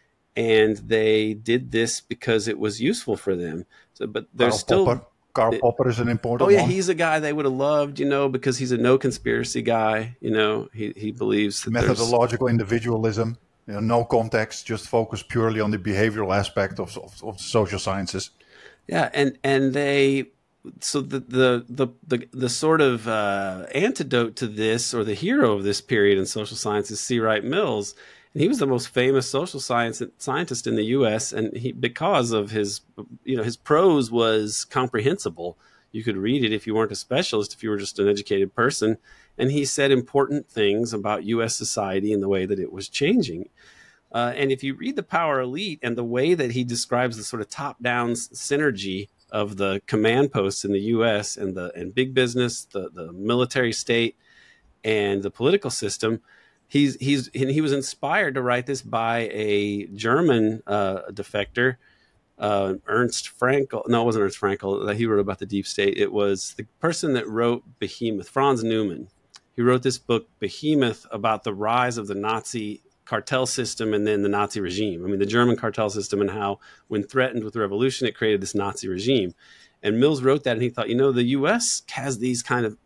And they did this because it was useful for them. So, but there's Karl still... Popper. Karl Popper is an important Oh yeah, one. he's a guy they would have loved, you know, because he's a no conspiracy guy. You know, he, he believes that methodological individualism, you know, no context, just focus purely on the behavioral aspect of, of, of the social sciences. Yeah, and and they so the the the the, the sort of uh, antidote to this, or the hero of this period in social science, is C. Wright Mills, and he was the most famous social science scientist in the U S And he, because of his, you know, his prose was comprehensible. You could read it if you weren't a specialist, if you were just an educated person, and he said important things about U S society and the way that it was changing. Uh, and if you read The Power Elite and the way that he describes the sort of top-down synergy of the command posts in the U S and the and big business, the, the military state, and the political system, he's he's and he was inspired to write this by a German uh, defector, uh, Ernst Fraenkel. No, it wasn't Ernst Fraenkel that he wrote about the deep state. It was the person that wrote Behemoth, Franz Neumann. He wrote this book, Behemoth, about the rise of the Nazi cartel system and then the Nazi regime. I mean, the German cartel system, and how when threatened with revolution, it created this Nazi regime. And Mills wrote that, and he thought, you know, the U S has these kind of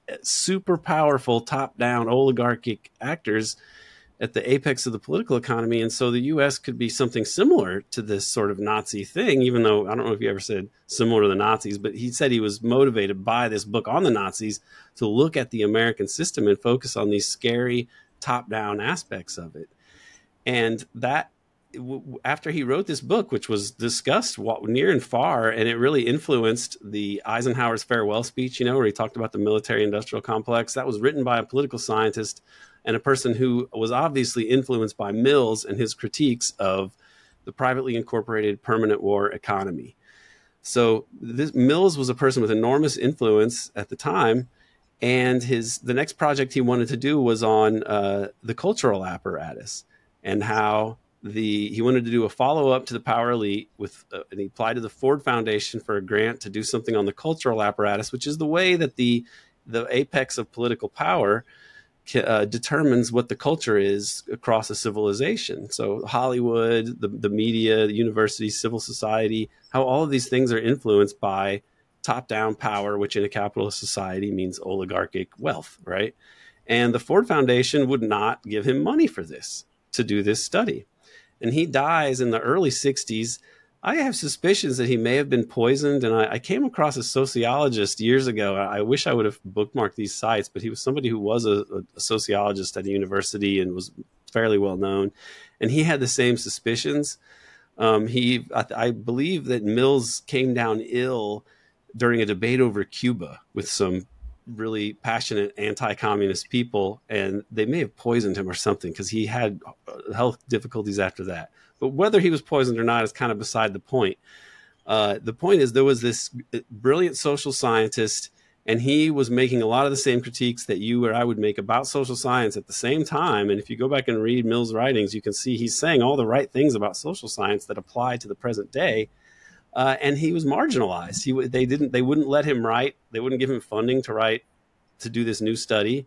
super powerful top-down oligarchic actors at the apex of the political economy. And so the U S could be something similar to this sort of Nazi thing, even though I don't know if he ever said similar to the Nazis, but he said he was motivated by this book on the Nazis to look at the American system and focus on these scary top-down aspects of it. And that, after he wrote this book, which was discussed near and far, and it really influenced the Eisenhower's farewell speech, you know, where he talked about the military-industrial complex. That was written by a political scientist and a person who was obviously influenced by Mills and his critiques of the privately incorporated permanent war economy. So this, Mills was a person with enormous influence at the time. And his the next project he wanted to do was on uh, the cultural apparatus, and how the he wanted to do a follow up to The Power Elite with, uh, and he applied to the Ford Foundation for a grant to do something on the cultural apparatus, which is the way that the the apex of political power uh, determines what the culture is across a civilization. So Hollywood, the the media, the universities, civil society, how all of these things are influenced by top-down power, which in a capitalist society means oligarchic wealth, right? And the Ford Foundation would not give him money for this, to do this study. And he dies in the early sixties. I have suspicions that he may have been poisoned, and I, I came across a sociologist years ago. I wish I would have bookmarked these sites, but he was somebody who was a, a sociologist at a university and was fairly well known. And he had the same suspicions. Um, he, I, I believe that Mills came down ill during a debate over Cuba with some really passionate anti-communist people, and they may have poisoned him or something, because he had health difficulties after that. But whether he was poisoned or not is kind of beside the point. Uh, the point is, there was this brilliant social scientist, and he was making a lot of the same critiques that you or I would make about social science at the same time. And if you go back and read Mills' writings, you can see he's saying all the right things about social science that apply to the present day. Uh, and he was marginalized. He they didn't they wouldn't let him write. They wouldn't give him funding to write to do this new study,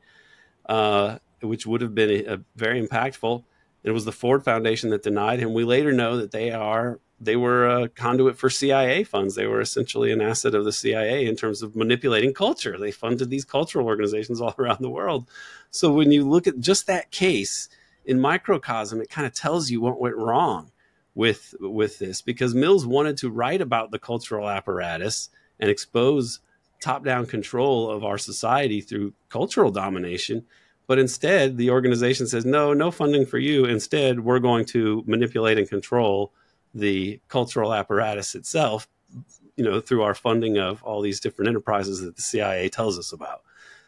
uh, which would have been a, a very impactful. It was the Ford Foundation that denied him. We later know that they are they were a conduit for C I A funds. They were essentially an asset of the C I A in terms of manipulating culture. They funded these cultural organizations all around the world. So when you look at just that case in microcosm, it kind of tells you what went wrong with with this, because Mills wanted to write about the cultural apparatus and expose top-down control of our society through cultural domination. But instead, the organization says, no, no funding for you. Instead, we're going to manipulate and control the cultural apparatus itself, you know, through our funding of all these different enterprises that the C I A tells us about.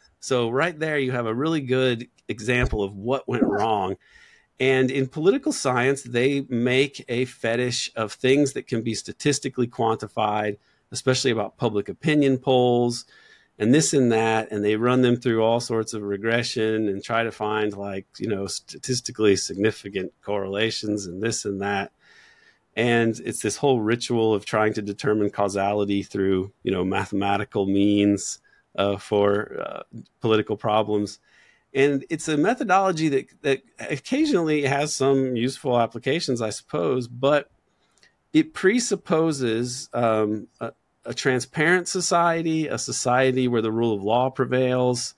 So right there, you have a really good example of what went wrong. And in political science, they make a fetish of things that can be statistically quantified, especially about public opinion polls and this and that. And they run them through all sorts of regression and try to find, like, you know, statistically significant correlations and this and that. And it's this whole ritual of trying to determine causality through, you know, mathematical means uh, for uh, political problems. And it's a methodology that, that occasionally has some useful applications, I suppose, but it presupposes um, a, a transparent society, a society where the rule of law prevails,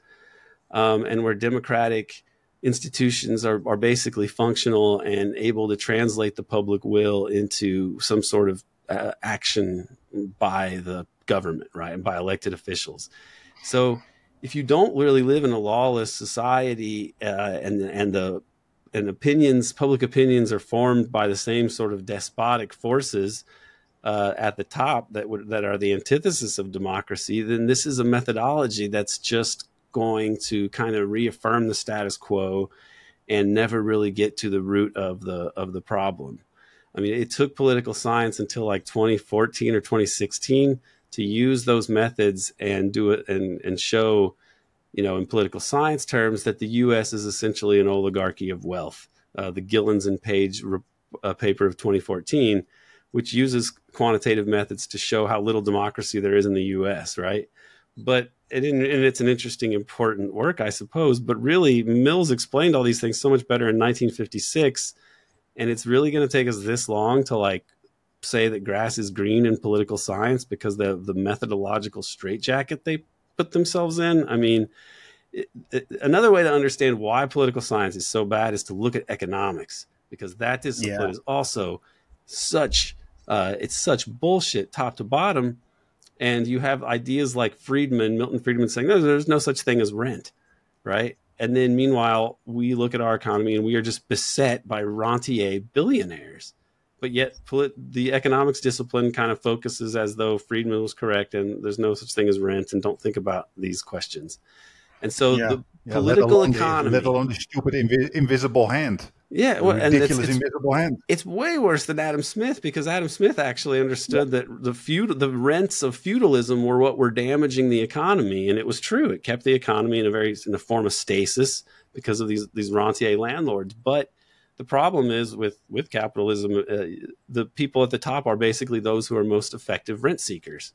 um, and where democratic institutions are, are basically functional and able to translate the public will into some sort of uh, action by the government, right, and by elected officials. So if you don't really live in a lawless society, uh, and and the and opinions, public opinions, are formed by the same sort of despotic forces uh, at the top that would that are the antithesis of democracy, then this is a methodology that's just going to kind of reaffirm the status quo and never really get to the root of the of the problem. I mean, it took political science until like twenty fourteen or twenty sixteen to use those methods and do it and, and show, you know, in political science terms, that the U S is essentially an oligarchy of wealth. Uh, the Gillens and Page uh, paper of twenty fourteen, which uses quantitative methods to show how little democracy there is in the U S, right? But it, and it's an interesting, important work, I suppose. But really, Mills explained all these things so much better in nineteen fifty-six, and it's really going to take us this long to like say that grass is green in political science because the the methodological straitjacket they put themselves in. I mean, it, it, another way to understand why political science is so bad is to look at economics, because that discipline yeah. is also such uh, it's such bullshit top to bottom. And you have ideas like Friedman, Milton Friedman, saying, no, there's no such thing as rent, right? And then meanwhile, we look at our economy and we are just beset by rentier billionaires. But yet the economics discipline kind of focuses as though Friedman was correct and there's no such thing as rent, and don't think about these questions. And so yeah. the yeah, political let economy... The, let alone the stupid invi- invisible hand. Yeah, well, and ridiculous it's, it's, invisible hand. It's way worse than Adam Smith, because Adam Smith actually understood yeah. that the feud, the rents of feudalism were what were damaging the economy, and it was true. It kept the economy in a very in a form of stasis because of these these rentier landlords. But the problem is with with capitalism, uh, the people at the top are basically those who are most effective rent seekers,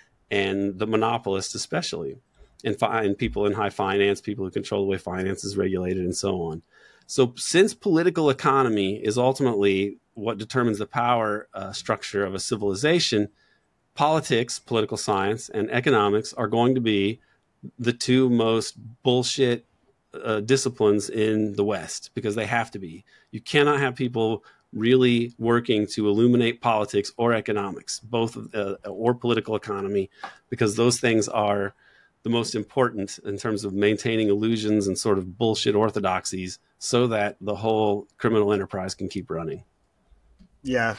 and the monopolists especially, and, fi- and people in high finance, people who control the way finance is regulated, and so on. So since political economy is ultimately what determines the power uh, structure of a civilization, politics, political science, and economics are going to be the two most bullshit uh, disciplines in the West, because they have to be. You cannot have people really working to illuminate politics or economics, both uh, or political economy, because those things are the most important in terms of maintaining illusions and sort of bullshit orthodoxies so that the whole criminal enterprise can keep running. Yeah.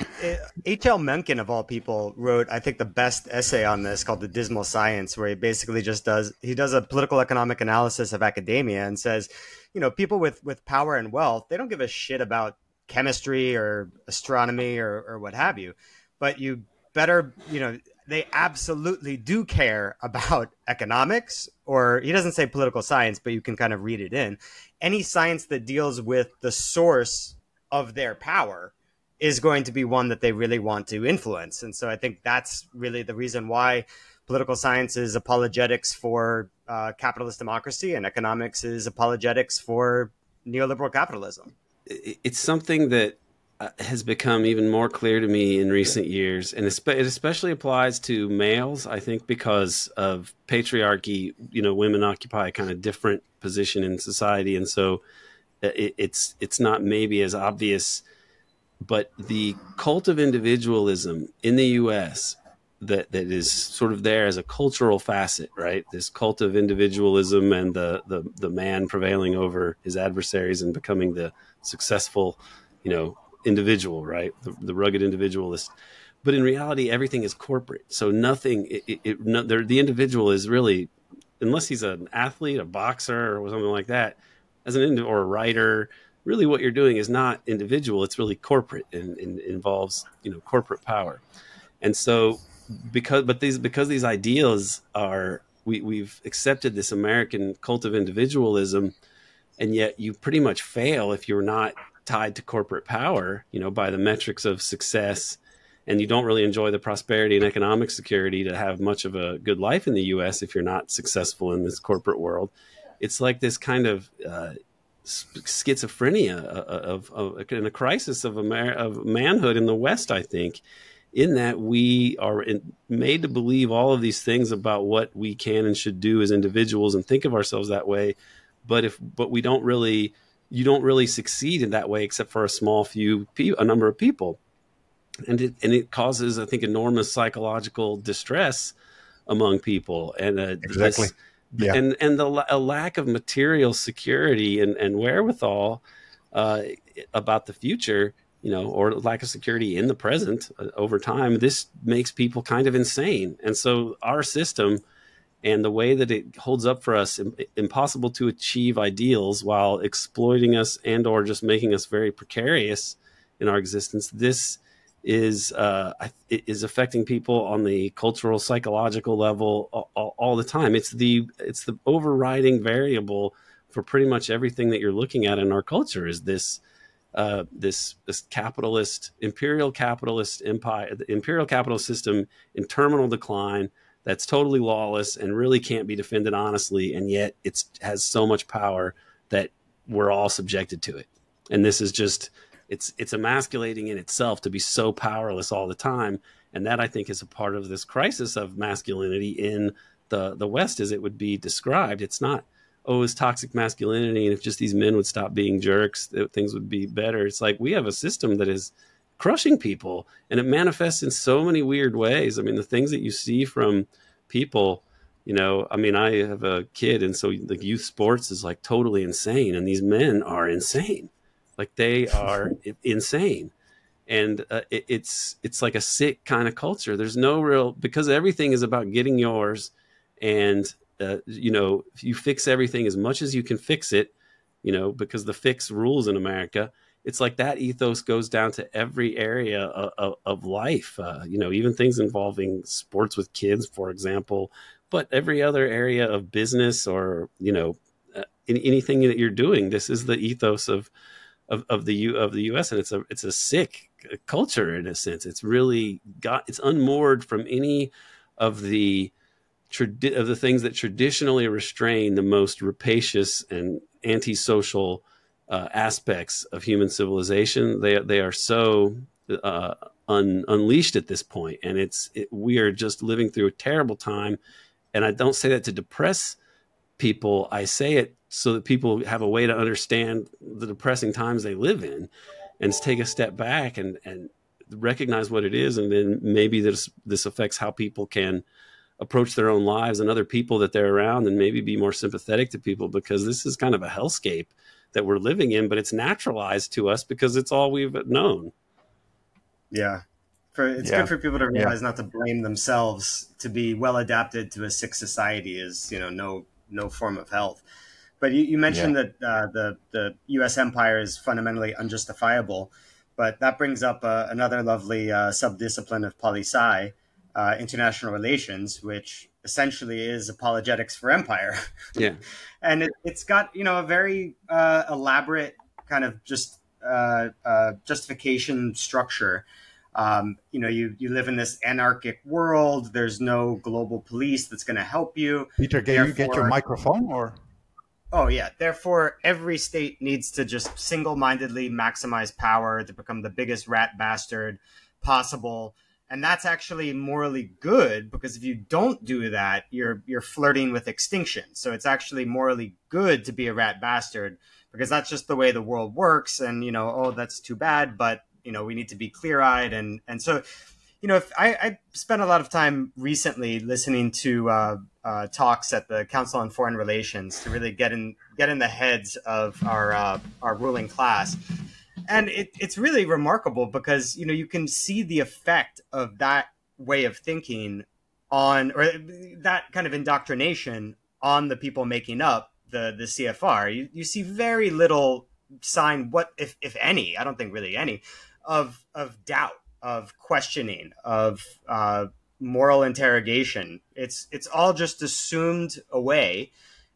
H L Mencken, of all people, wrote, I think, the best essay on this called The Dismal Science, where he basically just does, he does a political economic analysis of academia and says, you know, people with, with power and wealth, they don't give a shit about chemistry or astronomy or, or what have you, but you better, you know, they absolutely do care about economics, or he doesn't say political science, but you can kind of read it in. Any science that deals with the source of their power is going to be one that they really want to influence. And so I think that's really the reason why political science is apologetics for uh, capitalist democracy and economics is apologetics for neoliberal capitalism. It's something that has become even more clear to me in recent years, and it especially applies to males, I think, because of patriarchy. You know, women occupy a kind of different position in society, and so it, it's it's not maybe as obvious, but the cult of individualism in the U S that that is sort of there as a cultural facet, right? This cult of individualism and the the the man prevailing over his adversaries and becoming the successful, you know, individual, right? The, the rugged individualist. But in reality, everything is corporate. So nothing, it, it, it, no, the individual is really, unless he's an athlete, a boxer, or something like that, as an or a writer, really what you're doing is not individual. It's really corporate, and, and involves, you know, corporate power. And so because, but these, because these ideals are, we, we've accepted this American cult of individualism, and yet you pretty much fail if you're not tied to corporate power, you know, by the metrics of success, and you don't really enjoy the prosperity and economic security to have much of a good life in the U S if you're not successful in this corporate world. It's like this kind of uh, schizophrenia of, of, of in a crisis of, Amer- of manhood in the West, I think, in that we are in, made to believe all of these things about what we can and should do as individuals and think of ourselves that way. But if, but we don't really, you don't really succeed in that way except for a small few, a number of people. And it, and it causes, I think, enormous psychological distress among people. And uh, exactly. This, yeah. and and the a lack of material security and, and wherewithal uh, about the future, you know, or lack of security in the present uh, over time, this makes people kind of insane. And so our system and the way that it holds up for us, impossible to achieve ideals while exploiting us and or just making us very precarious in our existence, this is uh, is affecting people on the cultural, psychological level all, all the time. It's the it's the overriding variable for pretty much everything that you're looking at in our culture. Is this uh, this this capitalist, imperial capitalist empire, the imperial capitalist system in terminal decline that's totally lawless and really can't be defended honestly, and yet it has so much power that we're all subjected to it. And this is just. It's it's emasculating in itself to be so powerless all the time. And that, I think, is a part of this crisis of masculinity in the, the West as it would be described. It's not, oh, it's toxic masculinity, and if just these men would stop being jerks, things would be better. It's like we have a system that is crushing people, and it manifests in so many weird ways. I mean, the things that you see from people, you know, I mean, I have a kid, and so the youth sports is like totally insane, and these men are insane. Like they are insane. And uh, it, it's it's like a sick kind of culture. There's no real, because everything is about getting yours. And, uh, you know, if you fix everything as much as you can fix it, you know, because the fix rules in America, it's like that ethos goes down to every area of, of, of life, uh, you know, even things involving sports with kids, for example, but every other area of business or, you know, uh, in, anything that you're doing. This is the ethos of Of, of the U of the U S, and it's a it's a sick culture in a sense. It's really got it's unmoored from any of the tradi- of the things that traditionally restrain the most rapacious and antisocial uh, aspects of human civilization. They they are so uh, un, unleashed at this point, and it's it, we are just living through a terrible time. And I don't say that to depress people. I say it so that people have a way to understand the depressing times they live in and take a step back and, and recognize what it is. And then maybe this, this affects how people can approach their own lives and other people that they're around, and maybe be more sympathetic to people, because this is kind of a hellscape that we're living in, but it's naturalized to us because it's all we've known. Yeah. For, it's yeah. good for people to realize yeah. not to blame themselves. To be well adapted to a sick society is, you know, no, no form of health. But you, you mentioned yeah. that uh, the, the U S empire is fundamentally unjustifiable, but that brings up uh, another lovely uh, subdiscipline of poli-sci, uh, international relations, which essentially is apologetics for empire. Yeah. And it, it's got, you know, a very uh, elaborate kind of just uh, uh, justification structure. Um, you know, you, you live in this anarchic world. There's no global police that's going to help you. Peter, can Therefore, you get your microphone or? Oh, yeah. Therefore, every state needs to just single-mindedly maximize power to become the biggest rat bastard possible. And that's actually morally good, because if you don't do that, you're you're flirting with extinction. So it's actually morally good to be a rat bastard, because that's just the way the world works. And, you know, oh, that's too bad. But, you know, we need to be clear-eyed. And, and so, you know, if I, I spent a lot of time recently listening to uh, uh, talks at the Council on Foreign Relations to really get in get in the heads of our uh, our ruling class. And it, it's really remarkable, because, you know, you can see the effect of that way of thinking on, or that kind of indoctrination on the people making up the, the C F R. You, you see very little sign, what if, if any, I don't think really any, of of doubt, of questioning, of uh, moral interrogation. It's it's all just assumed away.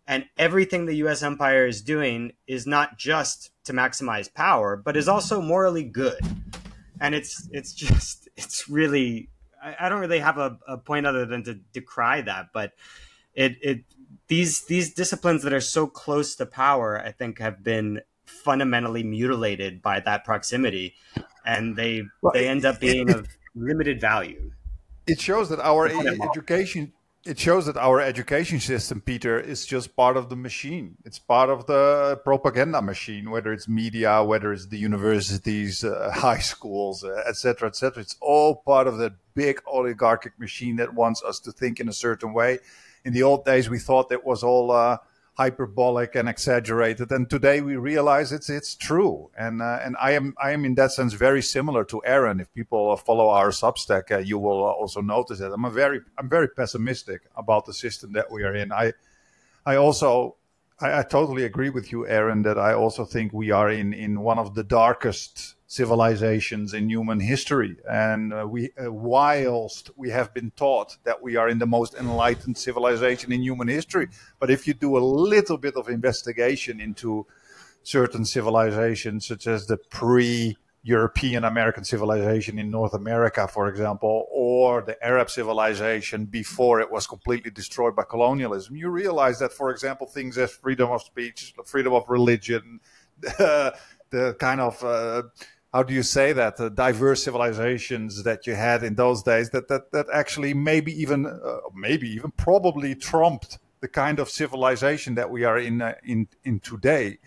And everything the U S empire is doing is not just to maximize power, but is also morally good. And it's it's just, it's really, I, I don't really have a, a point other than to decry that. But it it these these disciplines that are so close to power, I think, have been fundamentally mutilated by that proximity. And they Well, they end up being it, of limited value. it shows that our e- education it shows that our education system, Peter, is just part of the machine. It's part of the propaganda machine, whether it's media, whether it's the universities, uh, high schools, uh, et cetera, et cetera. It's all part of that big oligarchic machine that wants us to think in a certain way. In the old days, we thought it was all uh, hyperbolic and exaggerated, and today we realize it's it's true. And uh, and I am I am in that sense very similar to Aaron. If people follow our Substack, uh, you will also notice that I'm a very I'm very pessimistic about the system that we are in. I I also I, I totally agree with you, Aaron, that I also think we are in in one of the darkest civilizations in human history. And uh, we, uh, whilst we have been taught that we are in the most enlightened civilization in human history, but if you do a little bit of investigation into certain civilizations, such as the pre-European American civilization in North America, for example, or the Arab civilization before it was completely destroyed by colonialism, you realize that, for example, things as freedom of speech, freedom of religion, uh, the kind of uh, how do you say that? Uh, diverse civilizations that you had in those days that that, that actually maybe even uh, maybe even probably trumped the kind of civilization that we are in uh, in in today.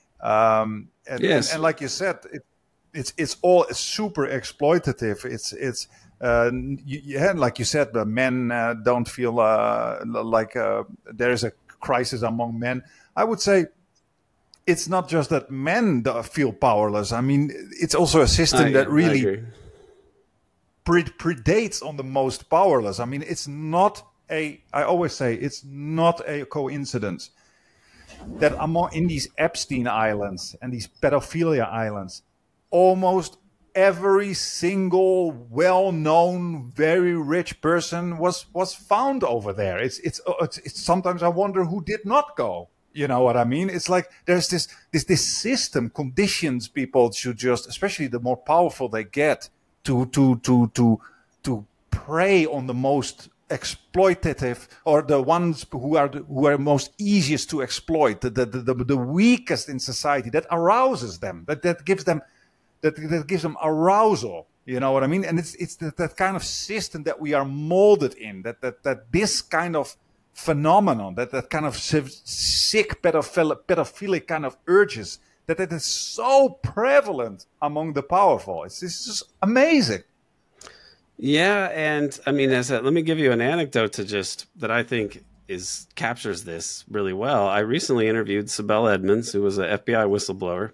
Um, and, yes. and, and like you said, it, it's it's all super exploitative. It's it's uh, you, yeah, like you said, the men uh, don't feel uh, like uh, there is a crisis among men. I would say. It's not just that men feel powerless. I mean, it's also a system I, that really pre- predates on the most powerless. I mean, it's not a, I always say, it's not a coincidence that among in these Epstein Islands and these pedophilia islands, almost every single well-known, very rich person was was found over there. It's it's it's, it's sometimes I wonder who did not go. You know what I mean? It's like there's this this this system conditions people to just, especially the more powerful they get, to to to to to prey on the most exploitative or the ones who are the, who are most easiest to exploit, the the, the the weakest in society. That arouses them. That that gives them that that gives them arousal. You know what I mean? And it's it's that, that kind of system that we are molded in. That that that this kind of phenomenon, that, that kind of sick pedophil, pedophilic kind of urges, that it is so prevalent among the powerful. It's, it's just amazing. Yeah, and I mean, as a, let me give you an anecdote to just that I think is captures this really well. I recently interviewed Sibel Edmonds, who was an F B I whistleblower,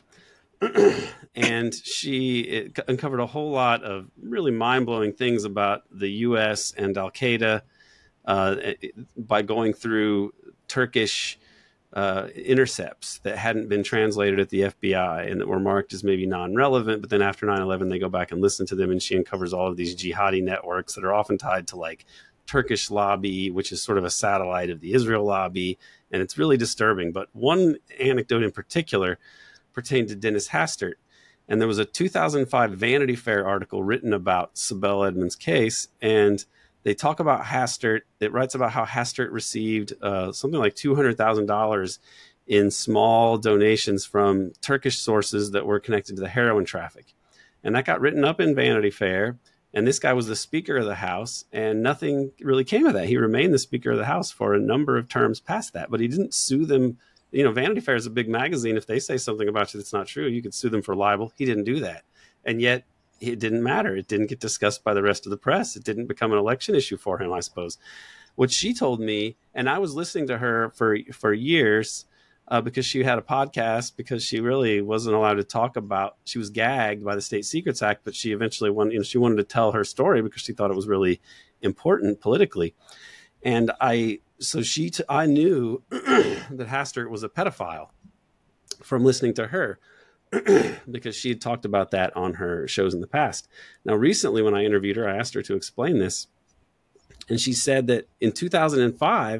and she it uncovered a whole lot of really mind-blowing things about the U S and Al-Qaeda. Uh, by going through Turkish uh, intercepts that hadn't been translated at the F B I and that were marked as maybe non-relevant. But then after nine eleven, they go back and listen to them, and she uncovers all of these jihadi networks that are often tied to like Turkish lobby, which is sort of a satellite of the Israel lobby. And it's really disturbing. But one anecdote in particular pertained to Dennis Hastert. And there was a two thousand five Vanity Fair article written about Sibel Edmonds' case, and they talk about Hastert. It writes about how Hastert received uh, something like two hundred thousand dollars in small donations from Turkish sources that were connected to the heroin traffic. And that got written up in Vanity Fair. And this guy was the Speaker of the House, and nothing really came of that. He remained the Speaker of the House for a number of terms past that, but he didn't sue them. You know, Vanity Fair is a big magazine. If they say something about you that's not true, you could sue them for libel. He didn't do that. And yet, it didn't matter. It didn't get discussed by the rest of the press. It didn't become an election issue for him, I suppose. What she told me, and I was listening to her for for years uh, because she had a podcast, because she really wasn't allowed to talk about, she was gagged by the State Secrets Act, but she eventually wanted, you know, she wanted to tell her story because she thought it was really important politically. And I, so she, t- I knew that Hastert was a pedophile from listening to her. Because she had talked about that on her shows in the past. Now, recently, when I interviewed her, I asked her to explain this. And she said that in two thousand five,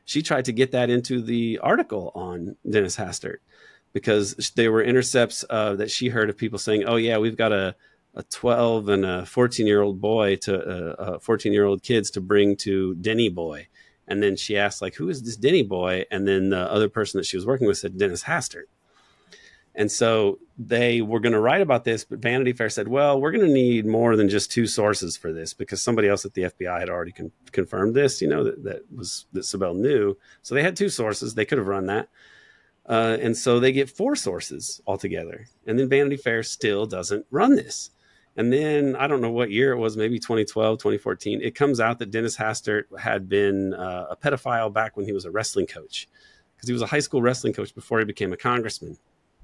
she tried to get that into the article on Dennis Hastert, because there were intercepts uh, that she heard of people saying, oh yeah, we've got a, a twelve and a fourteen year old boy to uh, uh, fourteen year old kids to bring to Denny Boy. And then she asked, like, who is this Denny Boy? And then the other person that she was working with said Dennis Hastert. And so they were going to write about this, but Vanity Fair said, well, we're going to need more than just two sources for this, because somebody else at the F B I had already con- confirmed this, you know, that, that was that Sibel knew. So they had two sources. They could have run that. Uh, and so they get four sources altogether. And then Vanity Fair still doesn't run this. And then I don't know what year it was, maybe twenty twelve, twenty fourteen. It comes out that Dennis Hastert had been uh, a pedophile back when he was a wrestling coach, because he was a high school wrestling coach before he became a congressman.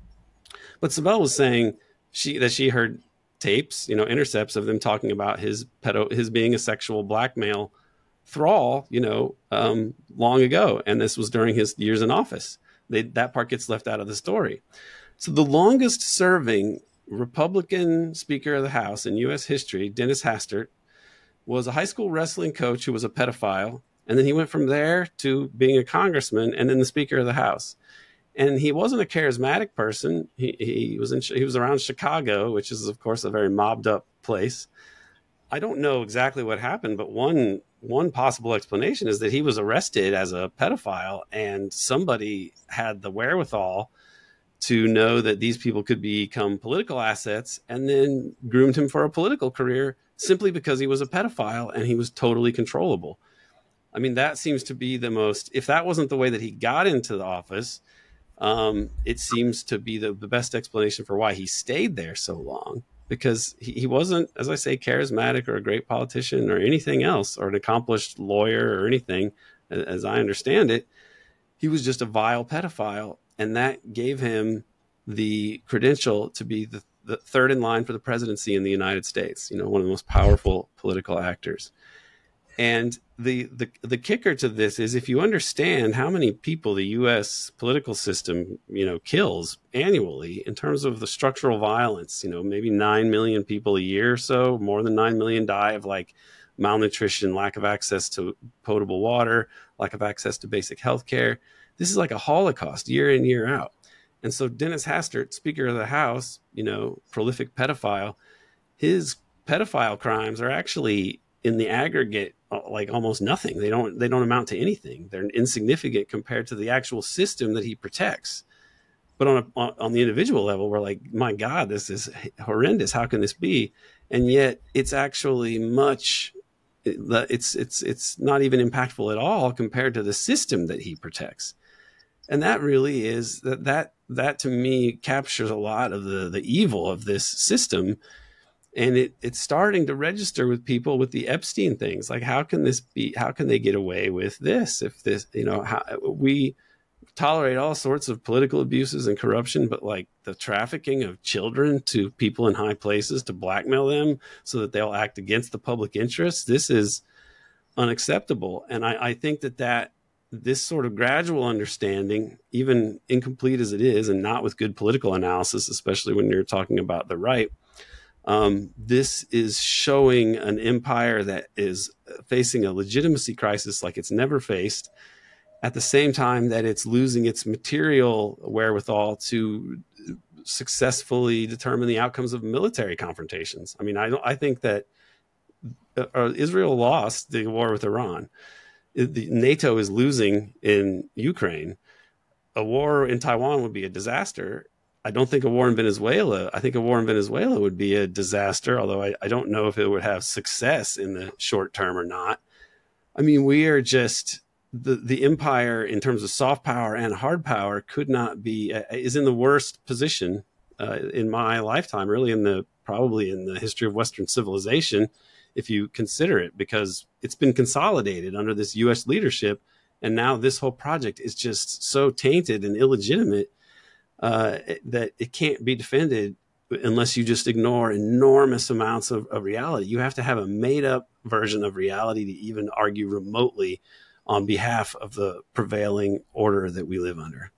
But Sibel was saying she that she heard tapes, you know, intercepts of them talking about his pedo, his being a sexual blackmail thrall, you know, um, long ago. And this was during his years in office. They, that part gets left out of the story. So the longest serving Republican Speaker of the House in U S history, Dennis Hastert, was a high school wrestling coach who was a pedophile. And then he went from there to being a congressman and then the Speaker of the House. And he wasn't a charismatic person. He, he was in, he was around Chicago, which is, of course, a very mobbed up place. I don't know exactly what happened, but one one possible explanation is that he was arrested as a pedophile, and somebody had the wherewithal to know that these people could become political assets, and then groomed him for a political career simply because he was a pedophile and he was totally controllable. I mean, that seems to be the most, if that wasn't the way that he got into the office, um, it seems to be the, the best explanation for why he stayed there so long, because he, he wasn't, as I say, charismatic or a great politician or anything else, or an accomplished lawyer or anything, as I understand it. He was just a vile pedophile. And that gave him the credential to be the, the third in line for the presidency in the United States, you know, one of the most powerful political actors. And the, the, the kicker to this is, if you understand how many people the U S political system, you know, kills annually in terms of the structural violence, you know, maybe nine million people a year or so, more than nine million die of like malnutrition, lack of access to potable water, lack of access to basic health care. This is like a Holocaust year in, year out. And so Dennis Hastert, Speaker of the House, you know, prolific pedophile, his pedophile crimes are actually in the aggregate like almost nothing. They don't they don't amount to anything. They're insignificant compared to the actual system that he protects. But on a, on, on the individual level, we're like, my God, this is horrendous. How can this be? And yet it's actually much it's it's it's not even impactful at all compared to the system that he protects. And that really is that that that to me captures a lot of the the evil of this system. And it it's starting to register with people with the Epstein things. Like, how can this be? How can they get away with this? If this, you know, how, we tolerate all sorts of political abuses and corruption, but like the trafficking of children to people in high places to blackmail them so that they'll act against the public interest, this is unacceptable. And I, I think that that this sort of gradual understanding, even incomplete as it is, and not with good political analysis, especially when you're talking about the right, um, this is showing an empire that is facing a legitimacy crisis like it's never faced, at the same time that it's losing its material wherewithal to successfully determine the outcomes of military confrontations. I mean, I don't, I think that uh, Israel lost the war with Iran. The NATO is losing in Ukraine. A war in Taiwan would be a disaster. I don't think a war in Venezuela, I think a war in Venezuela would be a disaster, although I, I don't know if it would have success in the short term or not. I mean, we are just, the, the empire in terms of soft power and hard power could not be, uh, is in the worst position uh, in my lifetime, really in the, probably in the history of Western civilization, if you consider it, because it's been consolidated under this U S leadership. And now this whole project is just so tainted and illegitimate uh, that it can't be defended unless you just ignore enormous amounts of, of reality. You have to have a made up version of reality to even argue remotely on behalf of the prevailing order that we live under.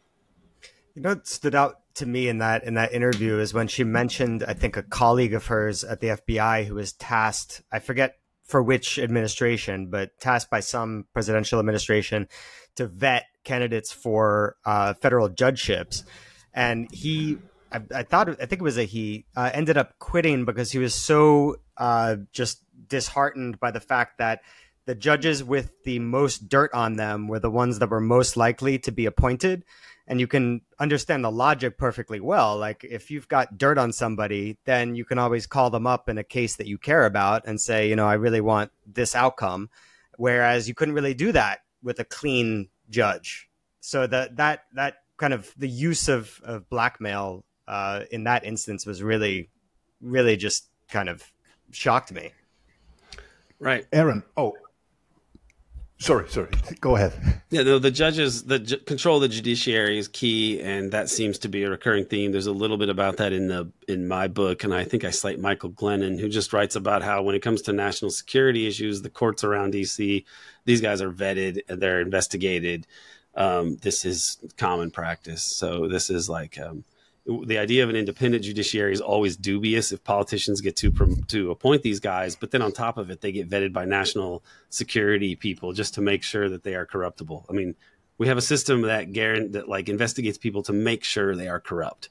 You know what stood out to me in that in that interview is when she mentioned, I think, a colleague of hers at the F B I who was tasked, I forget for which administration, but tasked by some presidential administration to vet candidates for uh, federal judgeships. And he, I, I thought, I think it was a he, uh, ended up quitting because he was so uh, just disheartened by the fact that the judges with the most dirt on them were the ones that were most likely to be appointed. And you can understand the logic perfectly well. Like, if you've got dirt on somebody, then you can always call them up in a case that you care about and say, you know, I really want this outcome. Whereas you couldn't really do that with a clean judge. So that that that kind of the use of, of blackmail uh, in that instance was really, really just kind of shocked me. Right. Aaron, oh, Sorry, sorry. Go ahead. Yeah, the, the judges, the ju- control of the judiciary is key, and that seems to be a recurring theme. There's a little bit about that in the in my book, and I think I cite Michael Glennon, who just writes about how when it comes to national security issues, the courts around D C, these guys are vetted, they're investigated. Um, this is common practice. So this is like um, the idea of an independent judiciary is always dubious if politicians get to to appoint these guys, but then on top of it, they get vetted by national security people just to make sure that they are corruptible. I mean, we have a system that guarant- that like investigates people to make sure they are corrupt.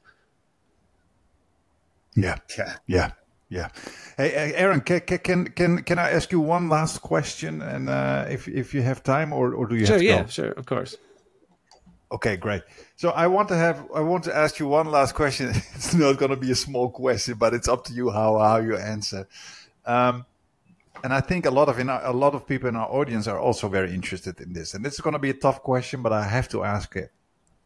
Yeah, yeah, yeah, yeah. Hey, Aaron, can can can can I ask you one last question? And uh, if if you have time, or or do you Sure, have to yeah, go? sure, of course. Okay, great. So I want to have I want to ask you one last question. It's not going to be a small question, but it's up to you how how you answer. Um, and I think a lot of in our, a lot of people in our audience are also very interested in this. And it's going to be a tough question, but I have to ask it.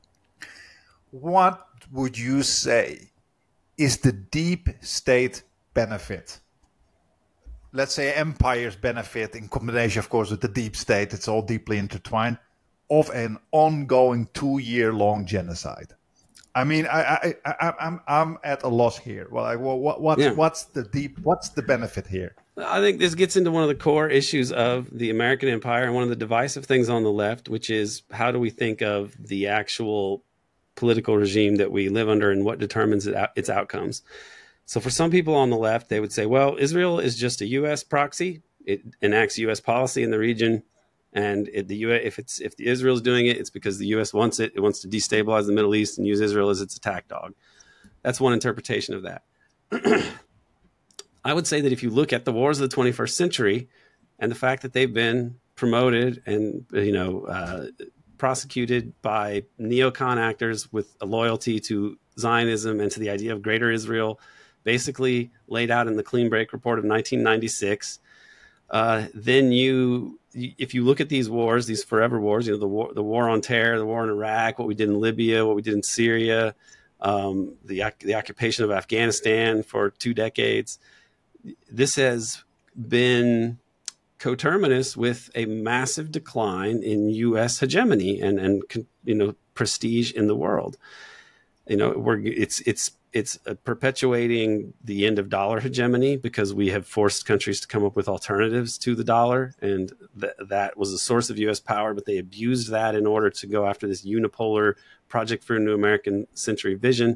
What would you say is the deep state benefit? Let's say empires benefit in combination, of course, with the deep state. It's all deeply intertwined. Of an ongoing two-year-long genocide. I mean, I, I, I, I'm, I'm at a loss here. Well, like, well what, what's, Yeah. what's the deep? What's the benefit here? I think this gets into one of the core issues of the American empire and one of the divisive things on the left, which is how do we think of the actual political regime that we live under and what determines it, its outcomes. So for some people on the left, they would say, well, Israel is just a U S proxy. It enacts U S policy in the region. And it, the U S, if it's if the Israel's doing it, it's because the U S wants it. It wants to destabilize the Middle East and use Israel as its attack dog. That's one interpretation of that. I would say that if you look at the wars of the twenty-first century and the fact that they've been promoted and you know uh, prosecuted by neocon actors with a loyalty to Zionism and to the idea of Greater Israel, basically laid out in the Clean Break Report of nineteen ninety-six. Uh, then you, if you look at these wars, these forever wars, you know, the war, the war on terror, the war in Iraq, what we did in Libya, what we did in Syria, um, the, the occupation of Afghanistan for two decades, this has been coterminous with a massive decline in U S hegemony and, and, you know, prestige in the world. You know, we're, it's, it's, It's perpetuating the end of dollar hegemony because we have forced countries to come up with alternatives to the dollar. And th- that was a source of U S power, but they abused that in order to go after this unipolar project for a new American century vision.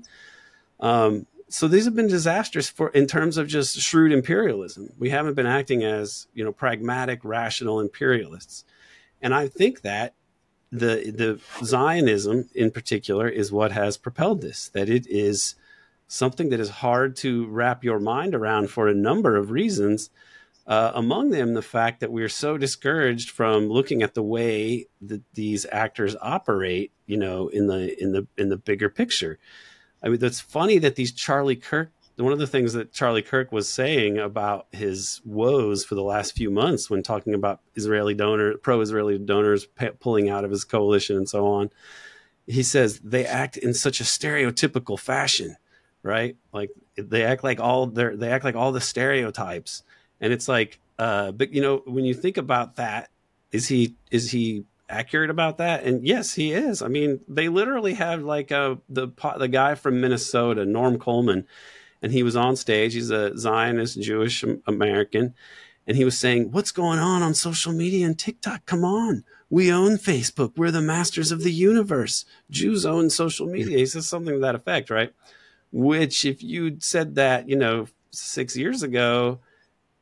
Um, so these have been disastrous for in terms of just shrewd imperialism. We haven't been acting as, you know, pragmatic, rational imperialists. And I think that the, the Zionism in particular is what has propelled this, that it is something that is hard to wrap your mind around for a number of reasons. Uh, among them, the fact that we're so discouraged from looking at the way that these actors operate, you know, in the in the in the bigger picture. I mean, that's funny that these Charlie Kirk. One of the things that Charlie Kirk was saying about his woes for the last few months, when talking about Israeli donor, pro-Israeli donors p- pulling out of his coalition and so on, he says they act in such a stereotypical fashion. Right? Like they act like all they they act like all the stereotypes. And it's like, uh, but you know, when you think about that, is he, is he accurate about that? And yes, he is. I mean, they literally have like a, the, the guy from Minnesota, Norm Coleman, and he was on stage. He's a Zionist Jewish American. And he was saying, what's going on on social media and TikTok? Come on. We own Facebook. We're the masters of the universe. Jews own social media. He says something to that effect, right? Which if you'd said that, you know, six years ago,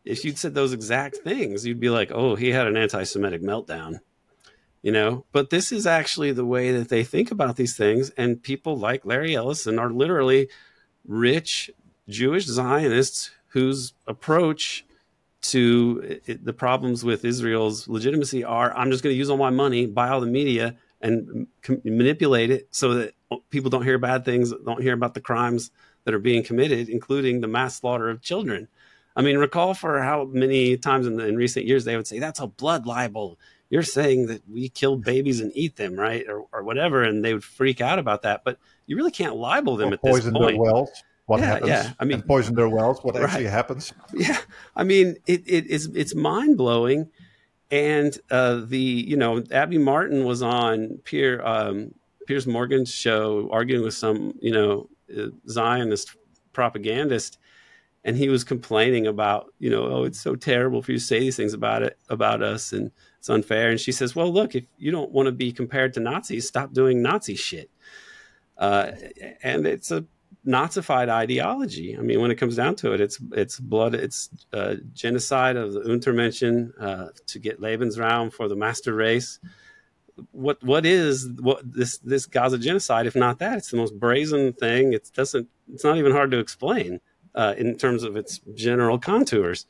if you'd said those exact things, you'd be like, oh, he had an anti-Semitic meltdown, you know. But this is actually the way that they think about these things. And people like Larry Ellison are literally rich Jewish Zionists whose approach to it, the problems with Israel's legitimacy are, I'm just going to use all my money, buy all the media, and com- manipulate it so that people don't hear bad things, don't hear about the crimes that are being committed, including the mass slaughter of children. I mean, recall for how many times in, the, in recent years they would say, that's a blood libel. You're saying that we killed babies and eat them, right? Or, or whatever. And they would freak out about that. But you really can't libel them or at this poison point. Their wells. What yeah, happens? Yeah, I mean, and poison their wells. What right. actually happens? Yeah, I mean, it, it is it's mind blowing, and uh, the you know Abby Martin was on Pier um, Piers Morgan's show arguing with some you know Zionist propagandist, and he was complaining about you know oh it's so terrible for you to say these things about it about us and it's unfair, and she says, well look, if you don't want to be compared to Nazis, stop doing Nazi shit, uh, and it's a Nazified ideology. I mean, when it comes down to it, it's it's blood, it's uh, genocide of the Untermenschen uh, to get Lebensraum for the master race. What what is what this this Gaza genocide if not that? It's the most brazen thing. It doesn't. It's not even hard to explain uh, in terms of its general contours.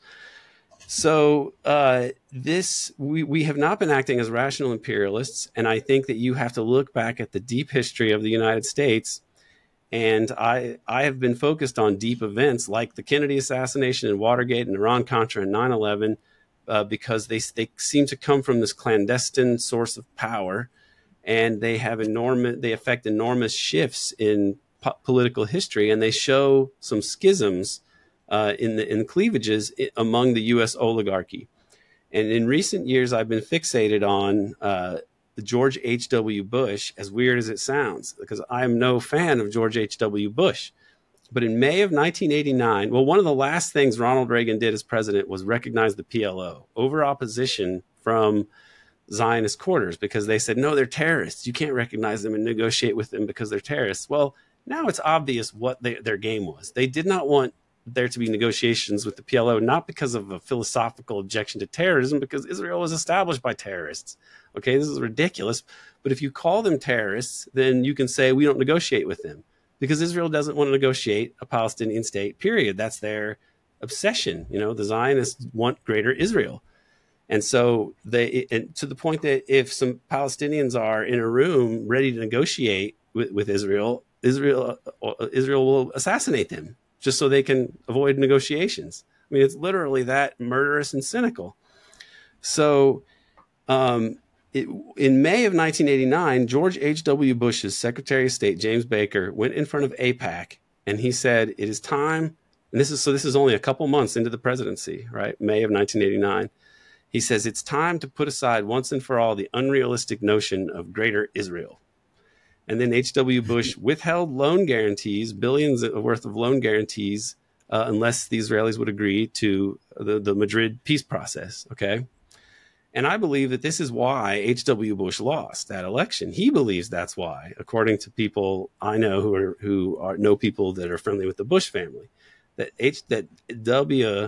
So uh, this we we have not been acting as rational imperialists, and I think that you have to look back at the deep history of the United States. And I I have been focused on deep events like the Kennedy assassination and Watergate and Iran-Contra and nine eleven uh, because they, they seem to come from this clandestine source of power, and they have enormous they affect enormous shifts in po- political history, and they show some schisms uh, in the in cleavages among the U S oligarchy. And in recent years, I've been fixated on uh, the George H W. Bush, as weird as it sounds, because I am no fan of George H W. Bush. But in May of nineteen eighty-nine, well, one of the last things Ronald Reagan did as president was recognize the P L O over opposition from Zionist quarters, because they said, no, they're terrorists. You can't recognize them and negotiate with them because they're terrorists. Well, now it's obvious what they, their game was. They did not want there to be negotiations with the P L O, not because of a philosophical objection to terrorism, because Israel was established by terrorists. Okay, this is ridiculous. But if you call them terrorists, then you can say we don't negotiate with them, because Israel doesn't want to negotiate a Palestinian state, period. That's their obsession. You know, the Zionists want greater Israel. And so they, and to the point that if some Palestinians are in a room ready to negotiate with, with Israel, Israel, uh, Israel will assassinate them just so they can avoid negotiations. I mean, it's literally that murderous and cynical. So, um, It, in May of nineteen eighty-nine, George H W. Bush's Secretary of State, James Baker, went in front of AIPAC, and he said, it is time, and this is so this is only a couple months into the presidency, right? May of nineteen eighty-nine. He says, it's time to put aside once and for all the unrealistic notion of greater Israel. And then H W. Bush withheld loan guarantees, billions worth of loan guarantees, uh, unless the Israelis would agree to the, the Madrid peace process, okay? And I believe that this is why H W. Bush lost that election. He believes that's why, according to people I know who are who are know people that are friendly with the Bush family, that H that W.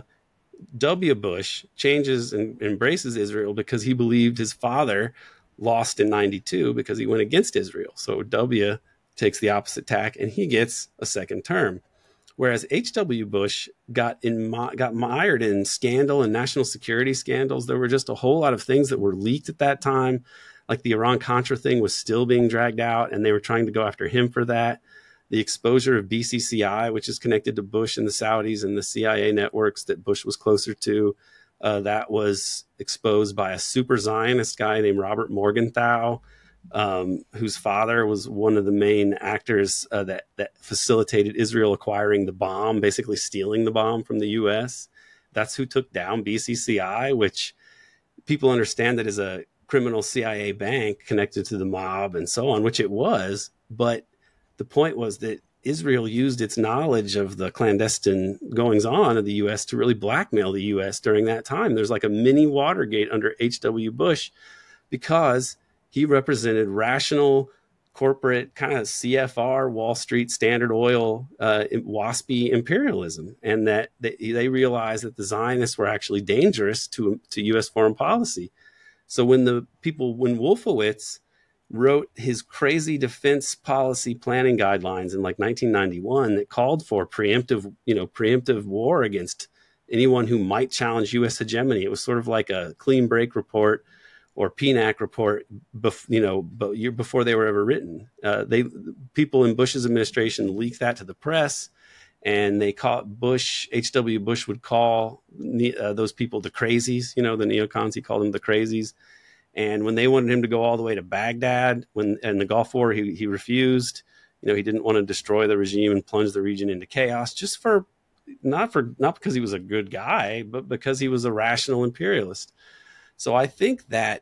W. Bush changes and embraces Israel because he believed his father lost in ninety-two because he went against Israel. So W. takes the opposite tack and he gets a second term. Whereas H W. Bush got in got mired in scandal and national security scandals. There were just a whole lot of things that were leaked at that time. Like the Iran-Contra thing was still being dragged out, and they were trying to go after him for that. The exposure of B C C I, which is connected to Bush and the Saudis and the C I A networks that Bush was closer to, uh, that was exposed by a super Zionist guy named Robert Morgenthau, Um, whose father was one of the main actors uh, that that facilitated Israel acquiring the bomb, basically stealing the bomb from the U S. That's who took down B C C I, which people understand that is a criminal C I A bank connected to the mob and so on, which it was. But the point was that Israel used its knowledge of the clandestine goings on of the U S to really blackmail the U S during that time. There's like a mini Watergate under H W. Bush because he represented rational corporate kind of C F R, Wall Street, Standard Oil, uh, waspy imperialism, and that they, they realized that the Zionists were actually dangerous to to U S foreign policy. So when the people, when Wolfowitz wrote his crazy defense policy planning guidelines in like nineteen ninety-one that called for preemptive, you know, preemptive war against anyone who might challenge U S hegemony, it was sort of like a clean break report or P N A C report, bef- you know, b- year before they were ever written. Uh, they people in Bush's administration leaked that to the press, and they called Bush, H W. Bush would call uh, those people the crazies, you know, the neocons, he called them the crazies. And when they wanted him to go all the way to Baghdad, when in the Gulf War, he, he refused. You know, he didn't want to destroy the regime and plunge the region into chaos, just for not for not because he was a good guy, but because he was a rational imperialist. So I think that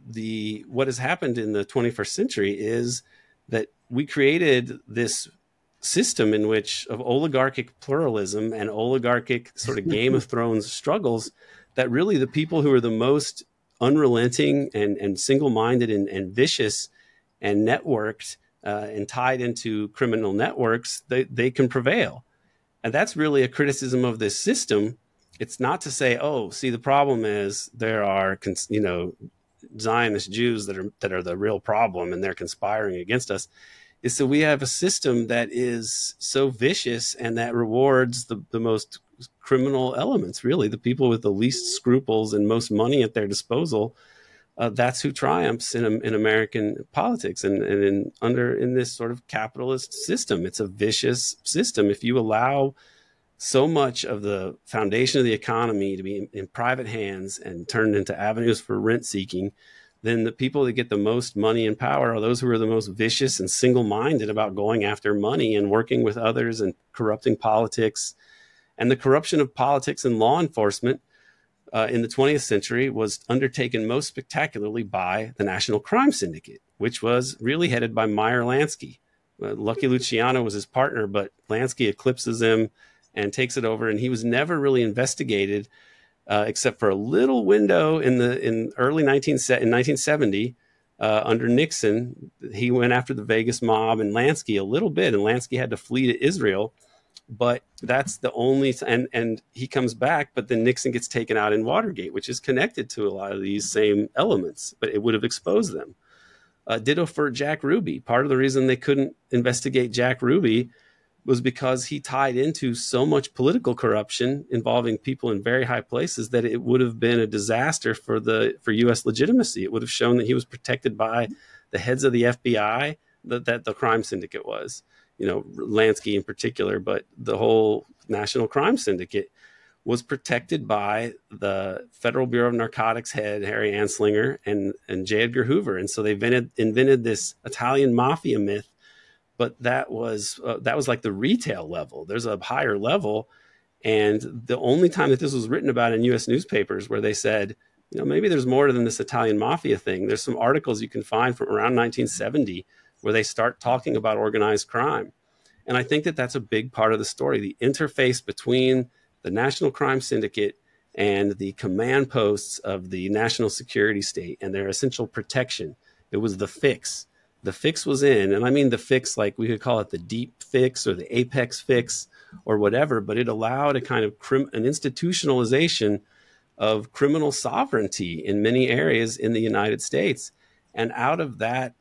the what has happened in the twenty-first century is that we created this system in which of oligarchic pluralism and oligarchic sort of Game of Thrones struggles, that really the people who are the most unrelenting and, and single-minded and, and vicious and networked uh, and tied into criminal networks, they, they can prevail. And that's really a criticism of this system. It's not to say, oh, see, the problem is there are, you know, Zionist Jews that are that are the real problem and they're conspiring against us. Is so we have a system that is so vicious and that rewards the, the most criminal elements, really, the people with the least scruples and most money at their disposal. Uh, that's who triumphs in in American politics and, and in under in this sort of capitalist system. It's a vicious system. If you allow so much of the foundation of the economy to be in, in private hands and turned into avenues for rent seeking, then the people that get the most money and power are those who are the most vicious and single-minded about going after money and working with others and corrupting politics. And the corruption of politics and law enforcement uh, in the twentieth century was undertaken most spectacularly by the National Crime Syndicate, which was really headed by Meyer Lansky. Uh, Lucky Luciano was his partner, but Lansky eclipses him and takes it over. And he was never really investigated uh, except for a little window in the in early nineteen in nineteen seventy uh, under Nixon. He went after the Vegas mob and Lansky a little bit, and Lansky had to flee to Israel. But that's the only and and he comes back, but then Nixon gets taken out in Watergate, which is connected to a lot of these same elements, but it would have exposed them. Uh, ditto for Jack Ruby. Part of the reason they couldn't investigate Jack Ruby was because he tied into so much political corruption involving people in very high places that it would have been a disaster for the for U S legitimacy. It would have shown that he was protected by the heads of the F B I, that, that the crime syndicate was, you know, Lansky in particular, but the whole National Crime Syndicate was protected by the Federal Bureau of Narcotics head, Harry Anslinger, and, and J. Edgar Hoover. And so they invented, invented this Italian mafia myth. But that was uh, that was like the retail level. There's a higher level. And the only time that this was written about in U S newspapers where they said, you know, maybe there's more than this Italian mafia thing. There's some articles you can find from around nineteen seventy where they start talking about organized crime. And I think that that's a big part of the story, the interface between the National Crime Syndicate and the command posts of the national security state and their essential protection. It was the fix. The fix was in, and I mean the fix, like we could call it the deep fix or the apex fix or whatever, but it allowed a kind of crim- an institutionalization of criminal sovereignty in many areas in the United States. And out of that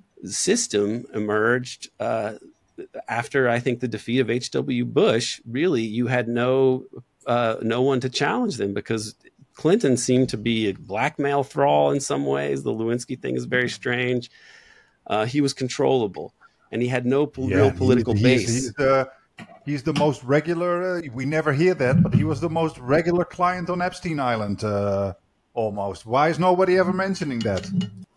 system emerged, uh, after I think the defeat of H W. Bush, really you had no uh, no one to challenge them because Clinton seemed to be a blackmail thrall in some ways. The Lewinsky thing is very strange. Uh, he was controllable, and he had no po- yeah, real political he, base. He's, he's, the, he's the most regular. Uh, we never hear that, but he was the most regular client on Epstein Island, uh, almost. Why is nobody ever mentioning that?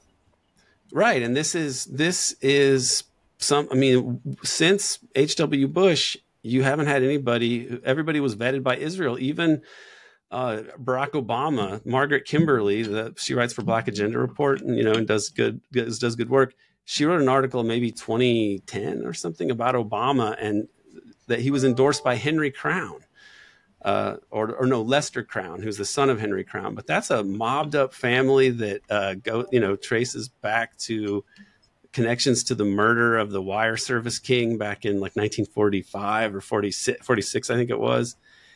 Right, and this is this is some. I mean, since H W. Bush, you haven't had anybody. Everybody was vetted by Israel, even. Uh, Barack Obama, Margaret Kimberly, the, she writes for Black Agenda Report, and you know, and does good does, does good work. She wrote an article maybe twenty ten or something about Obama, and that he was endorsed by Henry Crown, uh, or or no Lester Crown, who's the son of Henry Crown. But that's a mobbed up family that uh, go you know traces back to connections to the murder of the wire service king back in like nineteen forty-five or forty-six, forty-six, I think it was.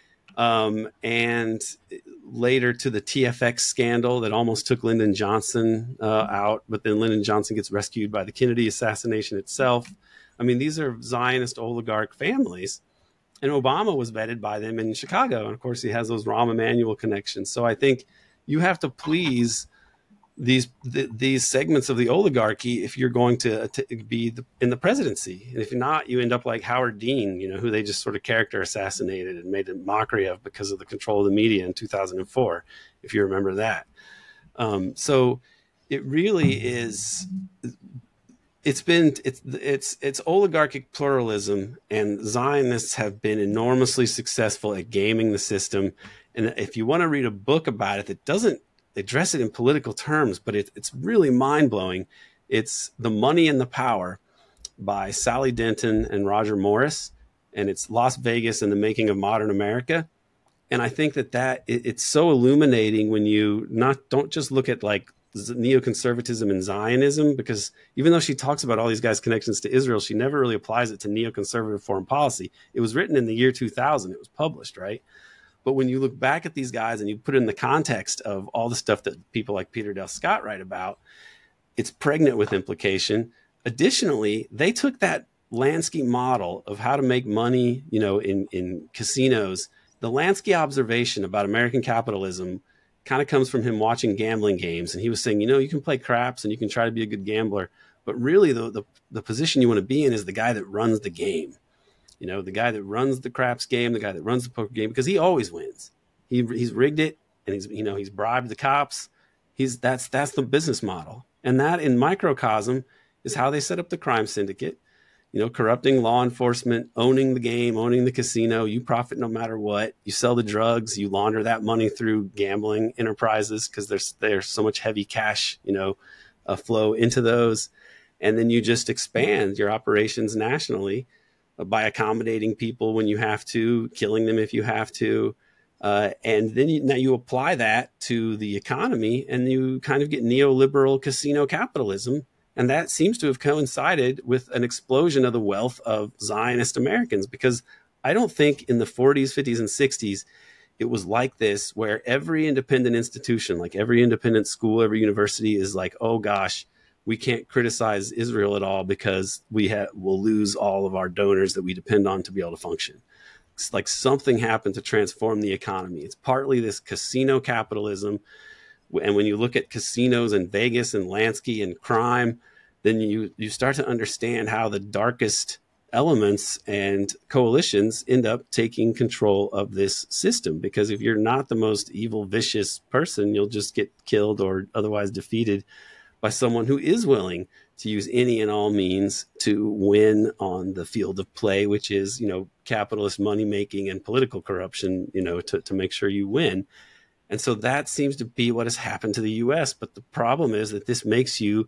Um, and later to the T F X scandal that almost took Lyndon Johnson uh, out, but then Lyndon Johnson gets rescued by the Kennedy assassination itself. I mean, these are Zionist oligarch families, and Obama was vetted by them in Chicago. And of course, he has those Rahm Emanuel connections. So I think you have to please these th- these segments of the oligarchy if you're going to, to be the, in the presidency. And if you're not, you end up like Howard Dean, you know, who they just sort of character assassinated and made a mockery of because of the control of the media in two thousand four, if you remember that. Um, so it really is, it's been, it's, it's, it's oligarchic pluralism, and Zionists have been enormously successful at gaming the system. And if you want to read a book about it that doesn't address it in political terms, but it, it's really mind-blowing. It's The Money and the Power by Sally Denton and Roger Morris, and it's Las Vegas and the Making of Modern America. And I think that that it, it's so illuminating when you not don't just look at like neoconservatism and Zionism, because even though she talks about all these guys' connections to Israel, she never really applies it to neoconservative foreign policy. It was written in the year two thousand. It was published, right? But when you look back at these guys and you put it in the context of all the stuff that people like Peter Dale Scott write about, it's pregnant with implication. Additionally, they took that Lansky model of how to make money, you know, in, in casinos. The Lansky observation about American capitalism kind of comes from him watching gambling games. And he was saying, you know, you can play craps and you can try to be a good gambler, but really the, the, the position you want to be in is the guy that runs the game. You know, the guy that runs the craps game, the guy that runs the poker game, because he always wins. He he's rigged it, and he's you know he's bribed the cops. He's that's that's the business model, and that in microcosm is how they set up the crime syndicate. You know, corrupting law enforcement, owning the game, owning the casino. You profit no matter what. You sell the drugs. You launder that money through gambling enterprises because there's there's so much heavy cash, you know, uh, flow into those, and then you just expand your operations nationally by accommodating people when you have to, killing them if you have to. Uh, and then you, now you apply that to the economy and you kind of get neoliberal casino capitalism. And that seems to have coincided with an explosion of the wealth of Zionist Americans, because I don't think in the forties, fifties, and sixties, it was like this, where every independent institution, like every independent school, every university is like, oh gosh, we can't criticize Israel at all because we ha- will lose all of our donors that we depend on to be able to function. It's like something happened to transform the economy. It's partly this casino capitalism. And when you look at casinos in Vegas and Lansky and crime, then you, you start to understand how the darkest elements and coalitions end up taking control of this system. Because if you're not the most evil, vicious person, you'll just get killed or otherwise defeated by someone who is willing to use any and all means to win on the field of play, which is, you know, capitalist money making and political corruption, you know, to, to make sure you win. And so that seems to be what has happened to the U S. But the problem is that this makes you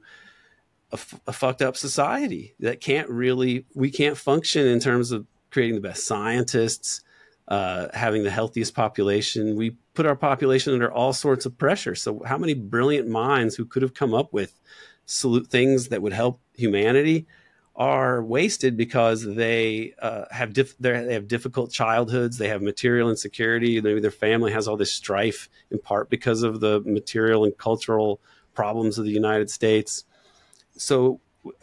a, f- a fucked up society that can't really, we can't function in terms of creating the best scientists, uh, having the healthiest population. We put our population under all sorts of pressure. So how many brilliant minds who could have come up with salute things that would help humanity are wasted because they uh, have diff- they have difficult childhoods. They have material insecurity. Maybe their family has all this strife in part because of the material and cultural problems of the United States. So,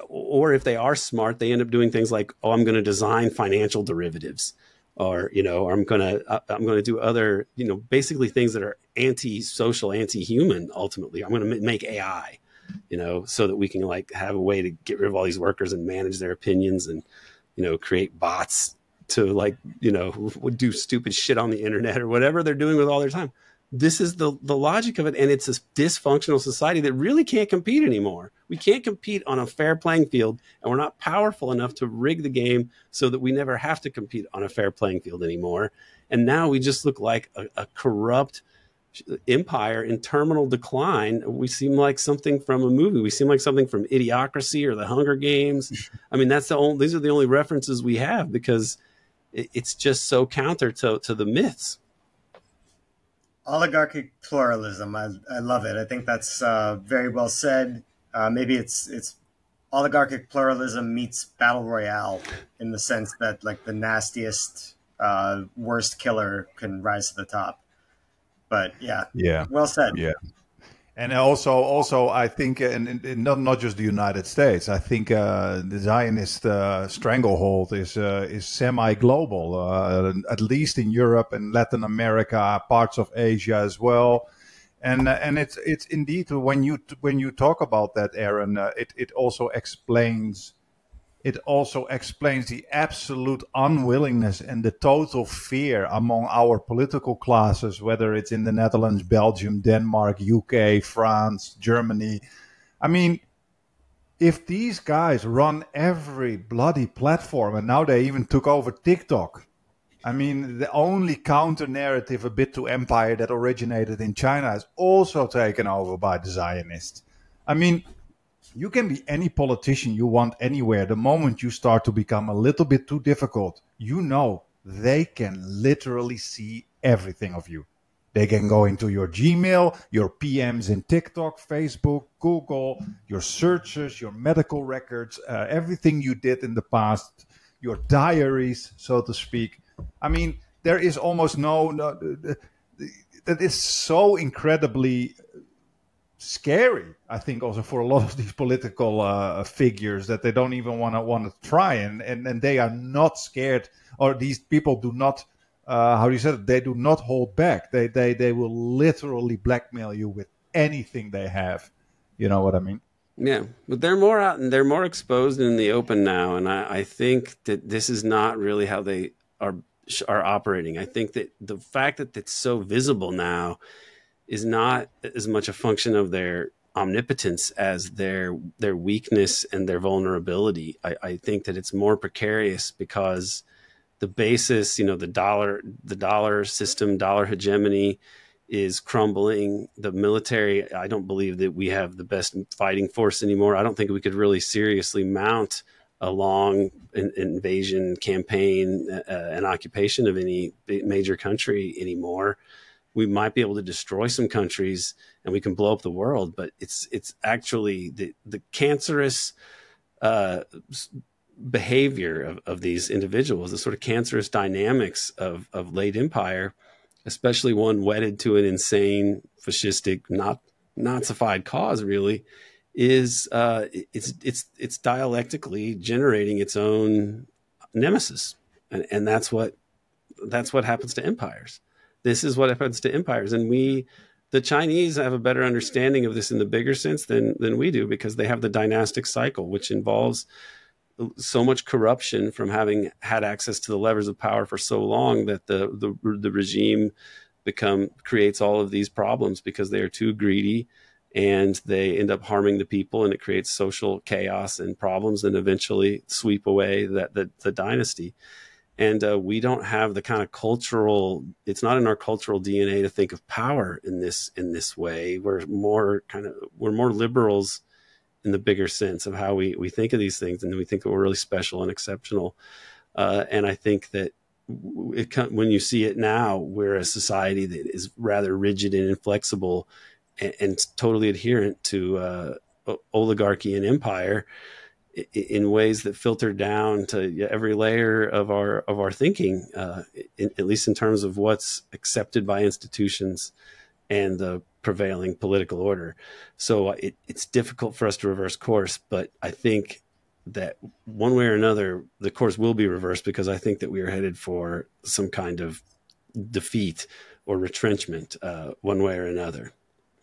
or if they are smart, they end up doing things like, oh, I'm going to design financial derivatives, or, you know, or I'm going to, uh, I'm going to do other, you know, basically things that are anti-social, anti-human. Ultimately, I'm going to m- make A I, you know, so that we can like have a way to get rid of all these workers and manage their opinions and, you know, create bots to like, you know, do stupid shit on the internet or whatever they're doing with all their time. This is the, the logic of it. And it's a dysfunctional society that really can't compete anymore. We can't compete on a fair playing field, and we're not powerful enough to rig the game so that we never have to compete on a fair playing field anymore. And now we just look like a, a corrupt empire in terminal decline. We seem like something from a movie. We seem like something from Idiocracy or the Hunger Games. I mean, that's the only, these are the only references we have, because it, it's just so counter to, to the myths. Oligarchic pluralism. I, I love it. I think that's uh, very well said. Uh, maybe it's it's oligarchic pluralism meets battle royale in the sense that like the nastiest, uh, worst killer can rise to the top. But yeah, Yeah, well said. yeah. And also, also, I think, and, and not not just the United States. I think uh, the Zionist uh, stranglehold is uh, is semi-global, uh, at least in Europe and Latin America, parts of Asia as well. And uh, and it's it's indeed when you when you talk about that, Aaron, uh, it it also explains. It also explains the absolute unwillingness and the total fear among our political classes, whether it's in the Netherlands, Belgium, Denmark, U K, France, Germany. I mean, if these guys run every bloody platform, and now they even took over TikTok. I mean, the only counter narrative a bit to empire that originated in China is also taken over by the Zionists. I mean, you can be any politician you want anywhere. The moment you start to become a little bit too difficult, you know they can literally see everything of you. They can go into your Gmail, your P Ms in TikTok, Facebook, Google, your searches, your medical records, uh, everything you did in the past, your diaries, so to speak. I mean, there is almost no... no that is so incredibly... scary, I think, also for a lot of these political uh, figures that they don't even want to want to try, and, and and they are not scared, or these people do not, uh, how do you say it? They do not hold back. They they they will literally blackmail you with anything they have. You know what I mean? Yeah, but they're more out and they're more exposed in the open now, and I, I think that this is not really how they are are operating. I think that the fact that it's so visible now is not as much a function of their omnipotence as their their weakness and their vulnerability. I, I think that it's more precarious because the basis, you know, the dollar, the dollar system, dollar hegemony is crumbling. The military, I don't believe that we have the best fighting force anymore. I don't think we could really seriously mount a long in, invasion campaign, uh, an occupation of any major country anymore. We might be able to destroy some countries and we can blow up the world, but it's it's actually the the cancerous uh, behavior of, of these individuals, the sort of cancerous dynamics of, of late empire, especially one wedded to an insane, fascistic, not Nazified cause, really, is uh, it's it's it's dialectically generating its own nemesis, and, and that's what that's what happens to empires. This is what happens to empires. And we, the Chinese, have a better understanding of this in the bigger sense than, than we do, because they have the dynastic cycle, which involves so much corruption from having had access to the levers of power for so long that the, the, the regime become creates all of these problems because they are too greedy and they end up harming the people, and it creates social chaos and problems and eventually sweep away that the, the dynasty. And uh, we don't have the kind of cultural, it's not in our cultural D N A to think of power in this in this way. We're more kind of, we're more liberals in the bigger sense of how we, we think of these things. And we think that we're really special and exceptional. Uh, and I think that it, when you see it now, we're a society that is rather rigid and inflexible and, and totally adherent to uh, oligarchy and empire, in ways that filter down to every layer of our of our thinking, uh, in, at least in terms of what's accepted by institutions and the prevailing political order. So it, it's difficult for us to reverse course, but I think that one way or another, the course will be reversed, because I think that we are headed for some kind of defeat or retrenchment, uh, one way or another.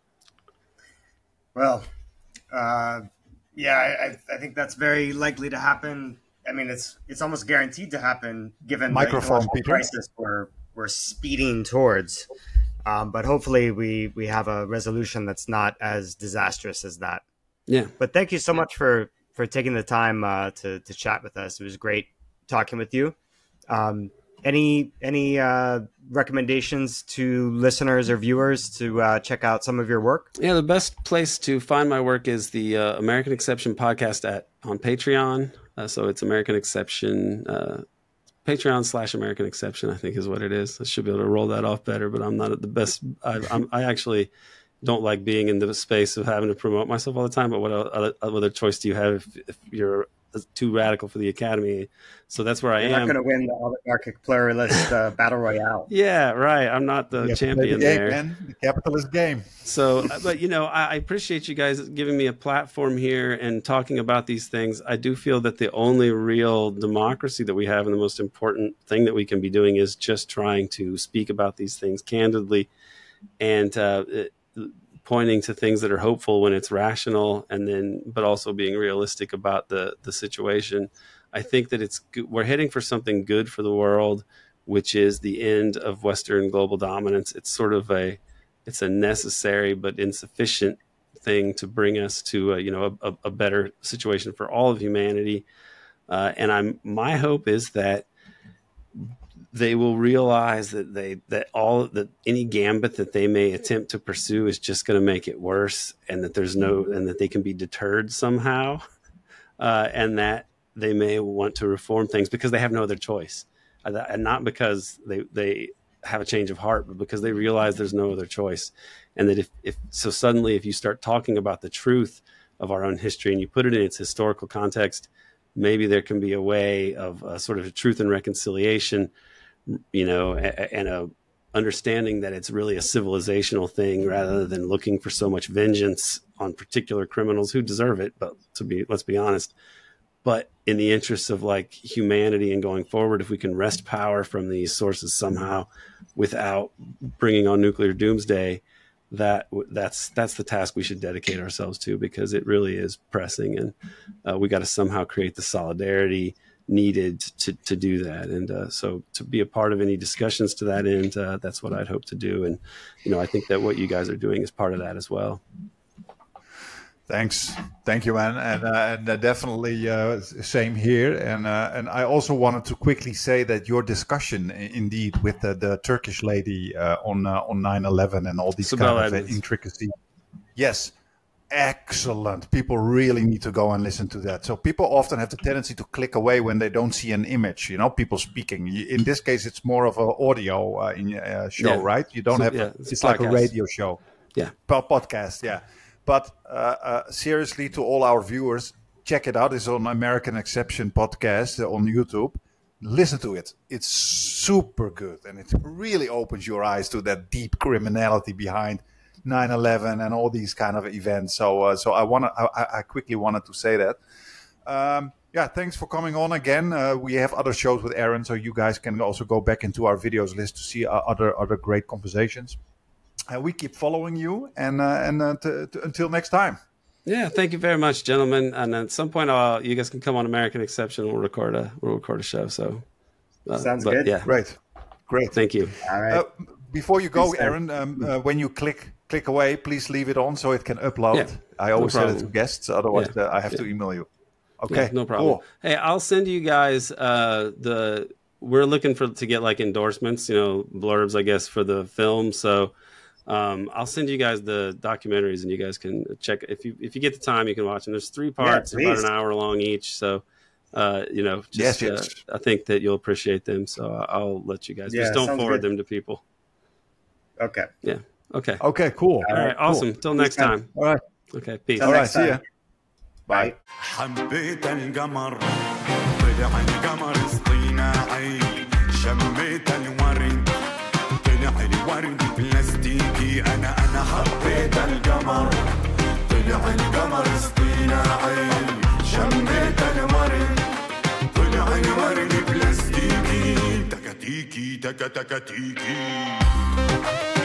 Well, uh... yeah, I, I think that's very likely to happen. I mean, it's it's almost guaranteed to happen given Microphone, the crisis we're we're speeding towards. Um, but hopefully, we we have a resolution that's not as disastrous as that. Yeah. But thank you so much for for taking the time uh, to to chat with us. It was great talking with you. Um, any any uh, recommendations to listeners or viewers to uh, check out some of your work? Yeah, the best place to find my work is the uh, American Exception podcast at on Patreon. Uh, so it's American Exception, uh, Patreon slash American Exception, I think is what it is. I should be able to roll that off better, but I'm not at the best. I, I'm, I actually don't like being in the space of having to promote myself all the time. But what other, other choice do you have if, if you're too radical for the Academy? So that's where I You're am. You're not going to win the oligarchic pluralist uh, battle royale. Yeah, right. I'm not the champion the game, there. Man. The capitalist game. So, but you know, I, I appreciate you guys giving me a platform here and talking about these things. I do feel that the only real democracy that we have, and the most important thing that we can be doing, is just trying to speak about these things candidly, and uh, it, pointing to things that are hopeful when it's rational, and then, but also being realistic about the the situation. I think that it's we're heading for something good for the world, which is the end of Western global dominance. It's sort of a, it's a necessary but insufficient thing to bring us to a, you know a, a better situation for all of humanity. Uh, and I'm my hope is that they will realize that they that all that any gambit that they may attempt to pursue is just going to make it worse, and that there's no and that they can be deterred somehow, uh, and that they may want to reform things because they have no other choice, uh, and not because they they have a change of heart, but because they realize there's no other choice, and that if if so suddenly if you start talking about the truth of our own history and you put it in its historical context, maybe there can be a way of uh, sort of a truth and reconciliation, you know, a, and a understanding that it's really a civilizational thing rather than looking for so much vengeance on particular criminals who deserve it. But to be, let's be honest, but in the interests of like humanity and going forward, if we can wrest power from these sources somehow without bringing on nuclear doomsday, that that's that's the task we should dedicate ourselves to, because it really is pressing, and uh, we got to somehow create the solidarity needed to to do that. And uh, so to be a part of any discussions to that end, uh, that's what I'd hope to do. And you know, I think that what you guys are doing is part of that as well. Thanks, thank you, man, and uh, and uh, definitely uh, same here. And uh, and I also wanted to quickly say that your discussion, indeed, with the, the Turkish lady uh, on uh, on nine eleven and all these Sibel kind of uh, intricacies, yes, excellent. People really need to go and listen to that. So people often have the tendency to click away when they don't see an image. You know, people speaking. In this case, it's more of an audio uh, in uh, show, yeah. right? You don't so, have. Yeah, a, it's, it's like a radio show. Yeah, podcast. Yeah. But uh, uh, seriously, to all our viewers, check it out. It's on American Exception podcast uh, on YouTube. Listen to it. It's super good. And it really opens your eyes to that deep criminality behind nine eleven and all these kind of events. So uh, so I want I, I quickly wanted to say that. Um, yeah, thanks for coming on again. Uh, we have other shows with Aaron, so you guys can also go back into our videos list to see uh, other other great conversations. Uh, we keep following you, and uh, and uh, to, to, until next time. Yeah, thank you very much, gentlemen. And at some point, uh, you guys can come on American Exception. We'll record a we'll record a show. So uh, sounds but, good. Yeah, great, great. Thank you. All right. Uh, before you go, Aaron, um, uh, when you click click away, please leave it on so it can upload. Yeah, I always no say it to guests, otherwise yeah. uh, I have yeah. to email you. Okay, yeah, no problem. Cool. Hey, I'll send you guys uh, the. We're looking for to get like endorsements, you know, blurbs, I guess, for the film. So. Um, I'll send you guys the documentaries, and you guys can check if you if you get the time, you can watch them. There's three parts, yeah, about an hour long each. So, uh, you know, just, yes, yes. Uh, I think that you'll appreciate them. So I'll let you guys yeah, just don't forward good. them to people. Okay. Yeah. Okay. Okay. Cool. All right. Awesome. Cool. Till next time. All right. Okay. Peace. All right. See ya. Bye. حبيت القمر طلع القمر اصطناعي شميت الورد طلع الورد بلاستيكي انا انا حبيت القمر طلع القمر اصطناعي شميت الورد طلع الورد بلاستيكي تكتيكي تكتكتيكي